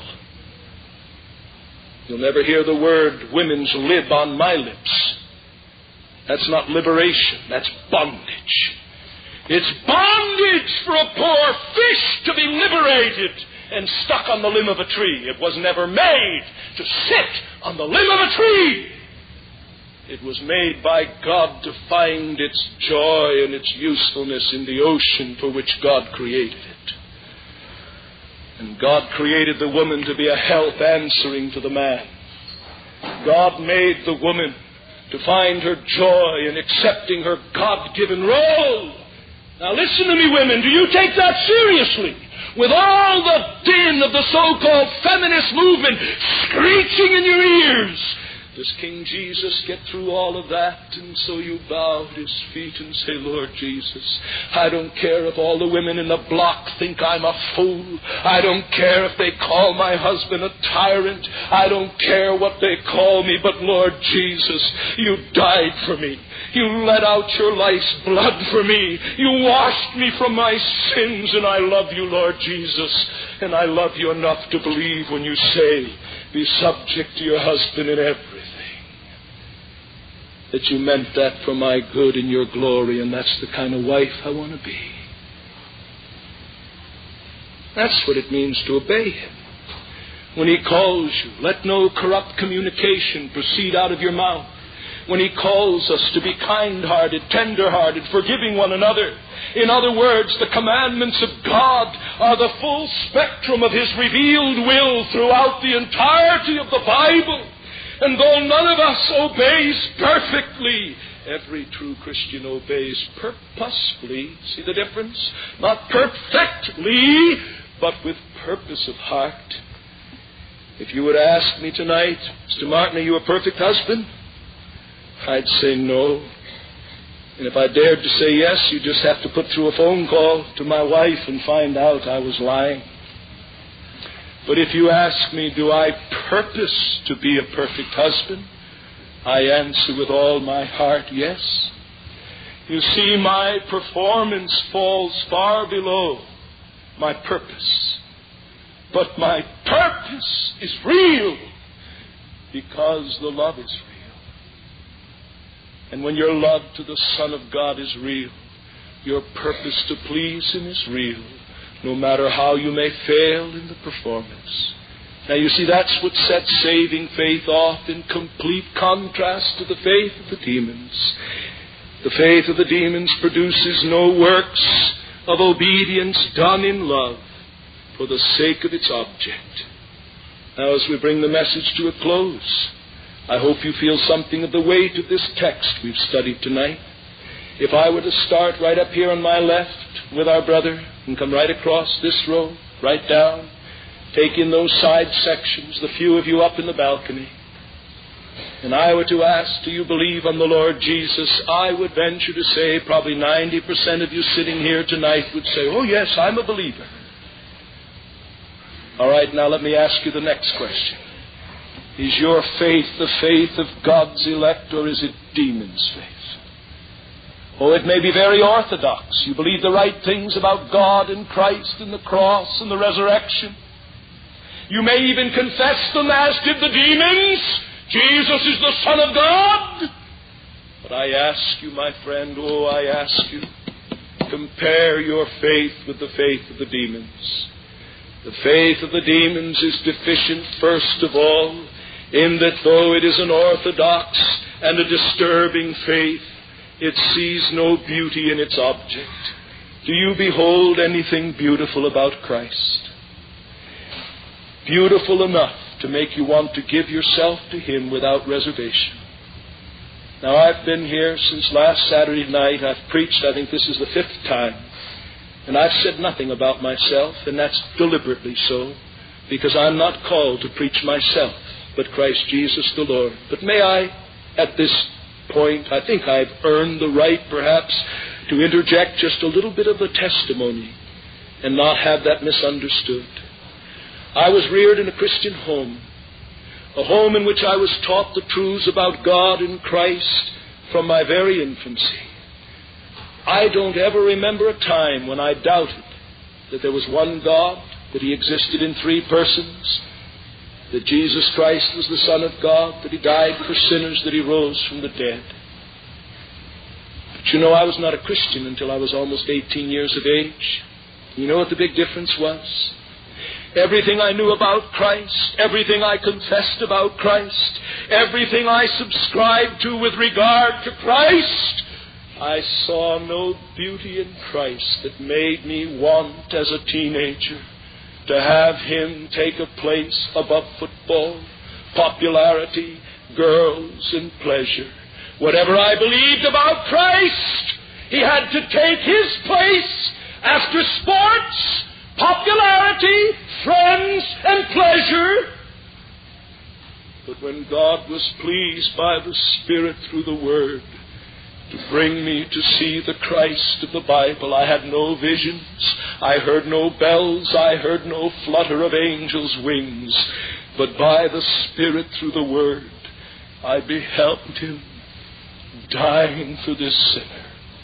You'll never hear the word women's lib on my lips. That's not liberation, that's bondage. It's bondage for a poor fish to be liberated and stuck on the limb of a tree. It was never made to sit on the limb of a tree. It was made by God to find its joy and its usefulness in the ocean for which God created it. And God created the woman to be a help answering to the man. God made the woman to find her joy in accepting her God-given role. Now listen to me, women. Do you take that seriously? With all the din of the so-called feminist movement screeching in your ears, does King Jesus get through all of that? And so you bow at his feet and say, Lord Jesus, I don't care if all the women in the block think I'm a fool. I don't care if they call my husband a tyrant. I don't care what they call me. But Lord Jesus, you died for me. You let out your life's blood for me. You washed me from my sins. And I love you, Lord Jesus. And I love you enough to believe when you say, be subject to your husband in everything. That you meant that for my good and your glory, and that's the kind of wife I want to be. That's what it means to obey him. When he calls you, let no corrupt communication proceed out of your mouth. When he calls us to be kind-hearted, tender-hearted, forgiving one another. In other words, the commandments of God are the full spectrum of his revealed will throughout the entirety of the Bible. And though none of us obeys perfectly Every true Christian obeys purposefully. See the difference? Not perfectly, but with purpose of heart. If you would ask me tonight, Mister Martin, are you a perfect husband? I'd say no. And if I dared to say yes, you'd just have to put through a phone call to my wife and find out I was lying. But if you ask me, do I purpose to be a perfect husband? I answer with all my heart, yes. You see, my performance falls far below my purpose. But my purpose is real because the love is real. And when your love to the Son of God is real, your purpose to please Him is real, no matter how you may fail in the performance. Now you see, that's what sets saving faith off in complete contrast to the faith of the demons. The faith of the demons produces no works of obedience done in love for the sake of its object. Now, as we bring the message to a close, I hope you feel something of the weight of this text we've studied tonight. If I were to start right up here on my left with our brother and come right across this row, right down, take in those side sections, the few of you up in the balcony, and I were to ask, do you believe on the Lord Jesus? I would venture to say probably ninety percent of you sitting here tonight would say, oh yes, I'm a believer. All right, now let me ask you the next question. Is your faith the faith of God's elect, or is it demons' faith? Oh, it may be very orthodox. You believe the right things about God and Christ and the cross and the resurrection. You may even confess them as did the demons. Jesus is the Son of God. But I ask you, my friend, oh, I ask you, compare your faith with the faith of the demons. The faith of the demons is deficient, first of all, in that though it is an orthodox and a disturbing faith, it sees no beauty in its object. Do you behold anything beautiful about Christ? Beautiful enough to make you want to give yourself to Him without reservation. Now, I've been here since last Saturday night. I've preached, I think this is the fifth time. And I've said nothing about myself, and that's deliberately so, because I'm not called to preach myself, but Christ Jesus the Lord. But may I, at this point, I think I've earned the right, perhaps, to interject just a little bit of a testimony and not have that misunderstood. I was reared in a Christian home, a home in which I was taught the truths about God and Christ from my very infancy. I don't ever remember a time when I doubted that there was one God, that He existed in three persons, that Jesus Christ was the Son of God, that He died for sinners, that He rose from the dead. But you know, I was not a Christian until I was almost eighteen years of age. You know what the big difference was? Everything I knew about Christ, everything I confessed about Christ, everything I subscribed to with regard to Christ, I saw no beauty in Christ that made me want, as a teenager, to have Him take a place above football, popularity, girls, and pleasure. Whatever I believed about Christ, He had to take His place after sports, popularity, friends, and pleasure. But when God was pleased by the Spirit through the Word to bring me to see the Christ of the Bible, I had no visions, I heard no bells, I heard no flutter of angels' wings, but by the Spirit through the Word, I beheld Him dying for this sinner.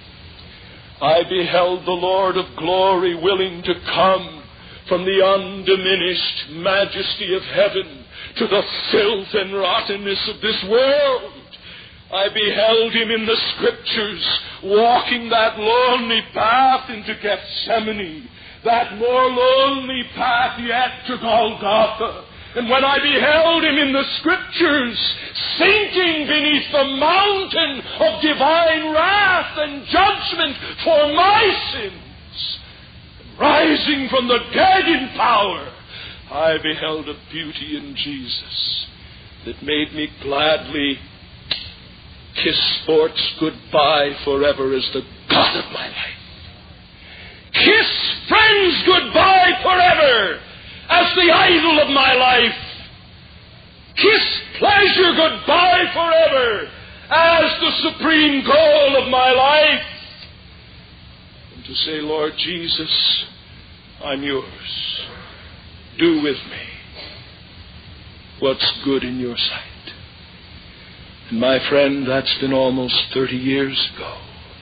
I beheld the Lord of glory willing to come from the undiminished majesty of heaven to the filth and rottenness of this world. I beheld Him in the Scriptures walking that lonely path into Gethsemane, that more lonely path yet to Golgotha. And when I beheld Him in the Scriptures sinking beneath the mountain of divine wrath and judgment for my sins, rising from the dead in power, I beheld a beauty in Jesus that made me gladly kiss sports goodbye forever as the God of my life. Kiss friends goodbye forever as the idol of my life. Kiss pleasure goodbye forever as the supreme goal of my life. And to say, Lord Jesus, I'm yours. Do with me what's good in your sight. And my friend, that's been almost thirty years ago.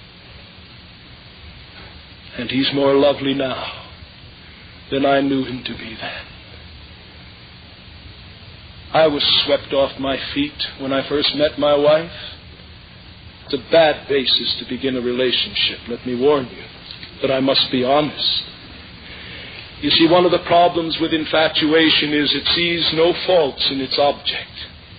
And he's more lovely now than I knew him to be then. I was swept off my feet when I first met my wife. It's a bad basis to begin a relationship, let me warn you. But I must be honest. You see, one of the problems with infatuation is it sees no faults in its object.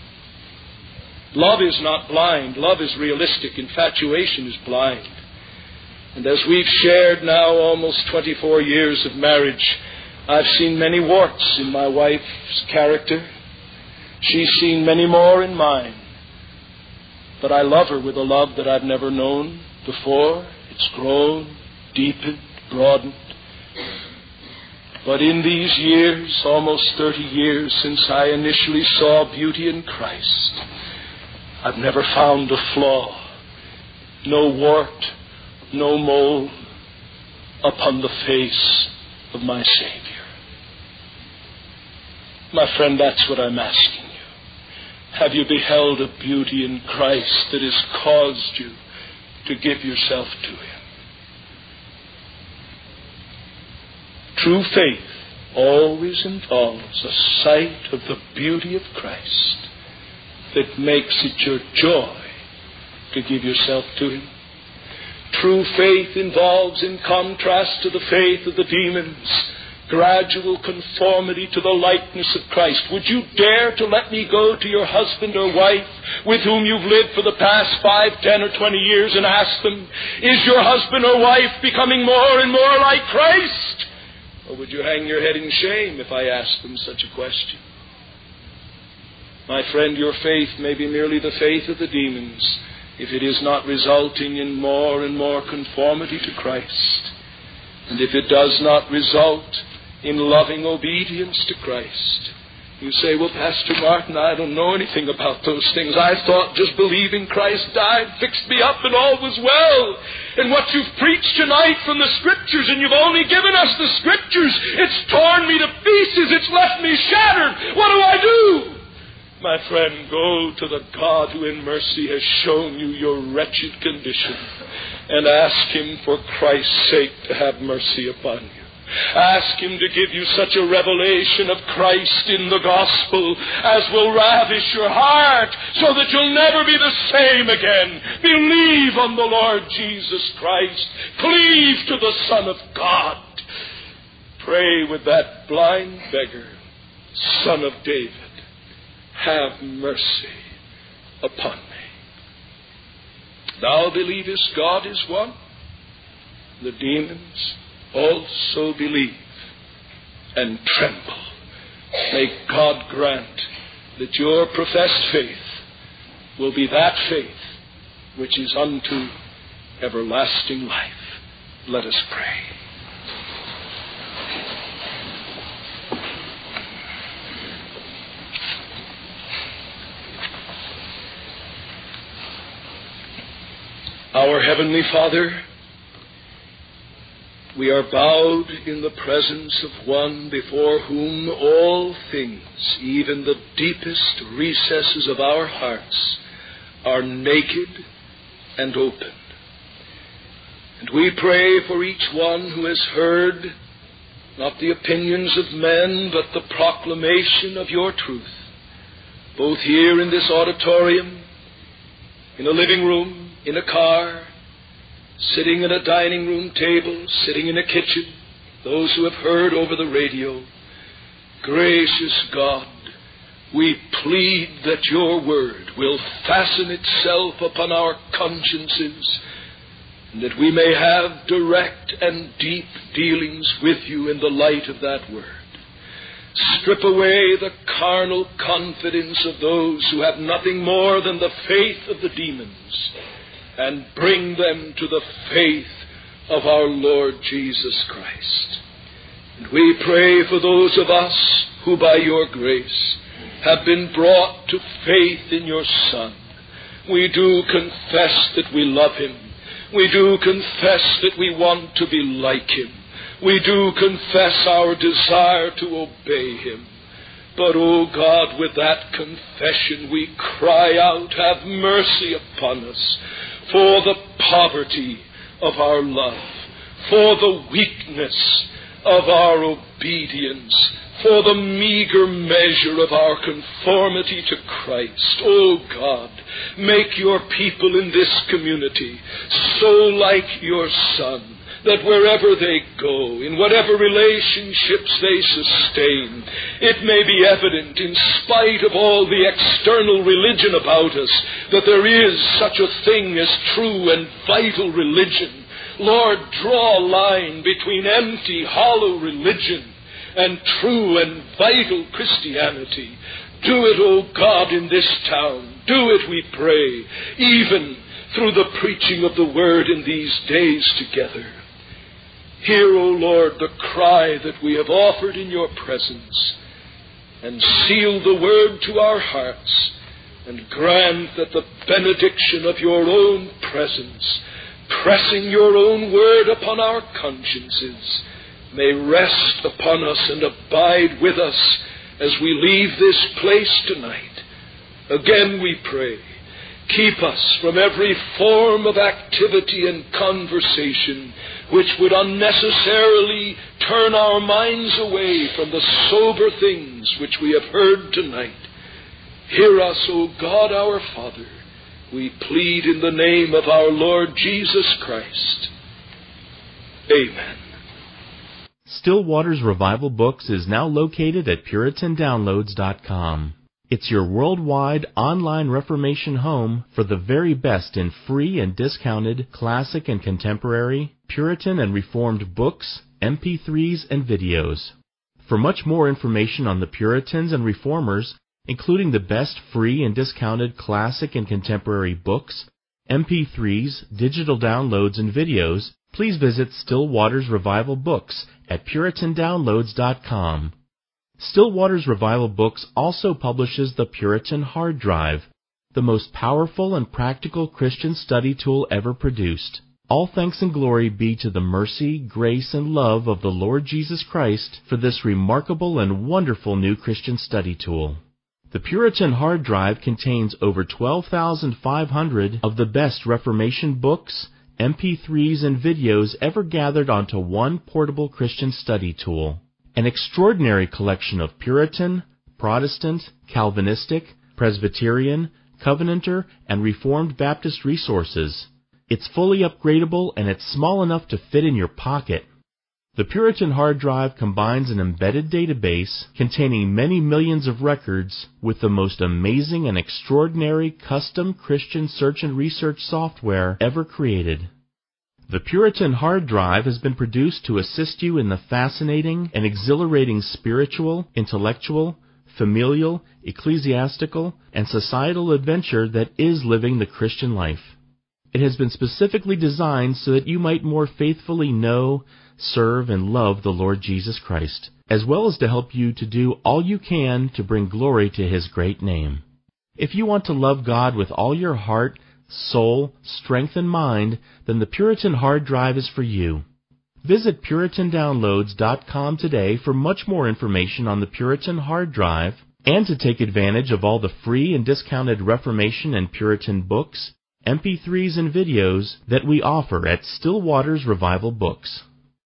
Love is not blind. Love is realistic. Infatuation is blind. And as we've shared now almost twenty-four years of marriage, I've seen many warts in my wife's character. She's seen many more in mine. But I love her with a love that I've never known before. It's grown, deepened, broadened. But in these years, almost thirty years since I initially saw beauty in Christ, I've never found a flaw, no wart, no mole upon the face of my Savior. My friend, that's what I'm asking you. Have you beheld a beauty in Christ that has caused you to give yourself to Him? True faith always involves a sight of the beauty of Christ that makes it your joy to give yourself to Him. True faith involves, in contrast to the faith of the demons, gradual conformity to the likeness of Christ. Would you dare to let me go to your husband or wife with whom you've lived for the past five, ten, or twenty years and ask them, is your husband or wife becoming more and more like Christ? Or would you hang your head in shame if I asked them such a question? My friend, your faith may be merely the faith of the demons if it is not resulting in more and more conformity to Christ, and if it does not result in loving obedience to Christ. You say, well, Pastor Martin, I don't know anything about those things. I thought just believing Christ died, fixed me up, and all was well. And what you've preached tonight from the Scriptures, and you've only given us the Scriptures, it's torn me to pieces. It's left me shattered. What do I do? My friend, go to the God who in mercy has shown you your wretched condition and ask Him for Christ's sake to have mercy upon you. Ask Him to give you such a revelation of Christ in the gospel as will ravish your heart so that you'll never be the same again. Believe on the Lord Jesus Christ. Cleave to the Son of God. Pray with that blind beggar, Son of David, have mercy upon me. Thou believest God is one. The demons also believe and tremble. May God grant that your professed faith will be that faith which is unto everlasting life. Let us pray. Our Heavenly Father, we are bowed in the presence of one before whom all things, even the deepest recesses of our hearts, are naked and open. And we pray for each one who has heard not the opinions of men, but the proclamation of your truth, both here in this auditorium, in a living room, in a car, sitting at a dining room table, sitting in a kitchen, those who have heard over the radio. Gracious God, we plead that your word will fasten itself upon our consciences, and that we may have direct and deep dealings with you in the light of that word. Strip away the carnal confidence of those who have nothing more than the faith of the demons, and bring them to the faith of our Lord Jesus Christ. And we pray for those of us who by your grace have been brought to faith in your Son. We do confess that we love him. We do confess that we want to be like him. We do confess our desire to obey him. But, O God, with that confession we cry out, have mercy upon us for the poverty of our love, for the weakness of our obedience, for the meager measure of our conformity to Christ. O God, make your people in this community so like your Son, that wherever they go, in whatever relationships they sustain, it may be evident, in spite of all the external religion about us, that there is such a thing as true and vital religion. Lord, draw a line between empty, hollow religion and true and vital Christianity. Do it, O God, in this town. Do it, we pray, even through the preaching of the Word in these days together. Hear, O Lord, the cry that we have offered in your presence, and seal the Word to our hearts, and grant that the benediction of your own presence, pressing your own Word upon our consciences, may rest upon us and abide with us as we leave this place tonight. Again we pray, keep us from every form of activity and conversation which would unnecessarily turn our minds away from the sober things which we have heard tonight. Hear us, O God our Father, we plead in the name of our Lord Jesus Christ. Amen. Still Waters Revival Books is now located at Puritan Downloads dot com. It's your worldwide online Reformation home for the very best in free and discounted classic and contemporary, Puritan and Reformed books, M P threes, and videos. For much more information on the Puritans and Reformers, including the best free and discounted classic and contemporary books, M P threes, digital downloads, and videos, please visit Still Waters Revival Books at Puritan Downloads dot com. Still Waters Revival Books also publishes the Puritan Hard Drive, the most powerful and practical Christian study tool ever produced. All thanks and glory be to the mercy, grace, and love of the Lord Jesus Christ for this remarkable and wonderful new Christian study tool. The Puritan Hard Drive contains over twelve thousand five hundred of the best Reformation books, M P threes, and videos ever gathered onto one portable Christian study tool. An extraordinary collection of Puritan, Protestant, Calvinistic, Presbyterian, Covenanter, and Reformed Baptist resources. It's fully upgradable and it's small enough to fit in your pocket. The Puritan Hard Drive combines an embedded database containing many millions of records with the most amazing and extraordinary custom Christian search and research software ever created. The Puritan Hard Drive has been produced to assist you in the fascinating and exhilarating spiritual, intellectual, familial, ecclesiastical, and societal adventure that is living the Christian life. It has been specifically designed so that you might more faithfully know, serve, and love the Lord Jesus Christ, as well as to help you to do all you can to bring glory to His great name. If you want to love God with all your heart, soul, strength, and mind, then the Puritan Hard Drive is for you. Visit Puritan Downloads dot com today for much more information on the Puritan Hard Drive and to take advantage of all the free and discounted Reformation and Puritan books, M P threes, and videos that we offer at Still Waters Revival Books.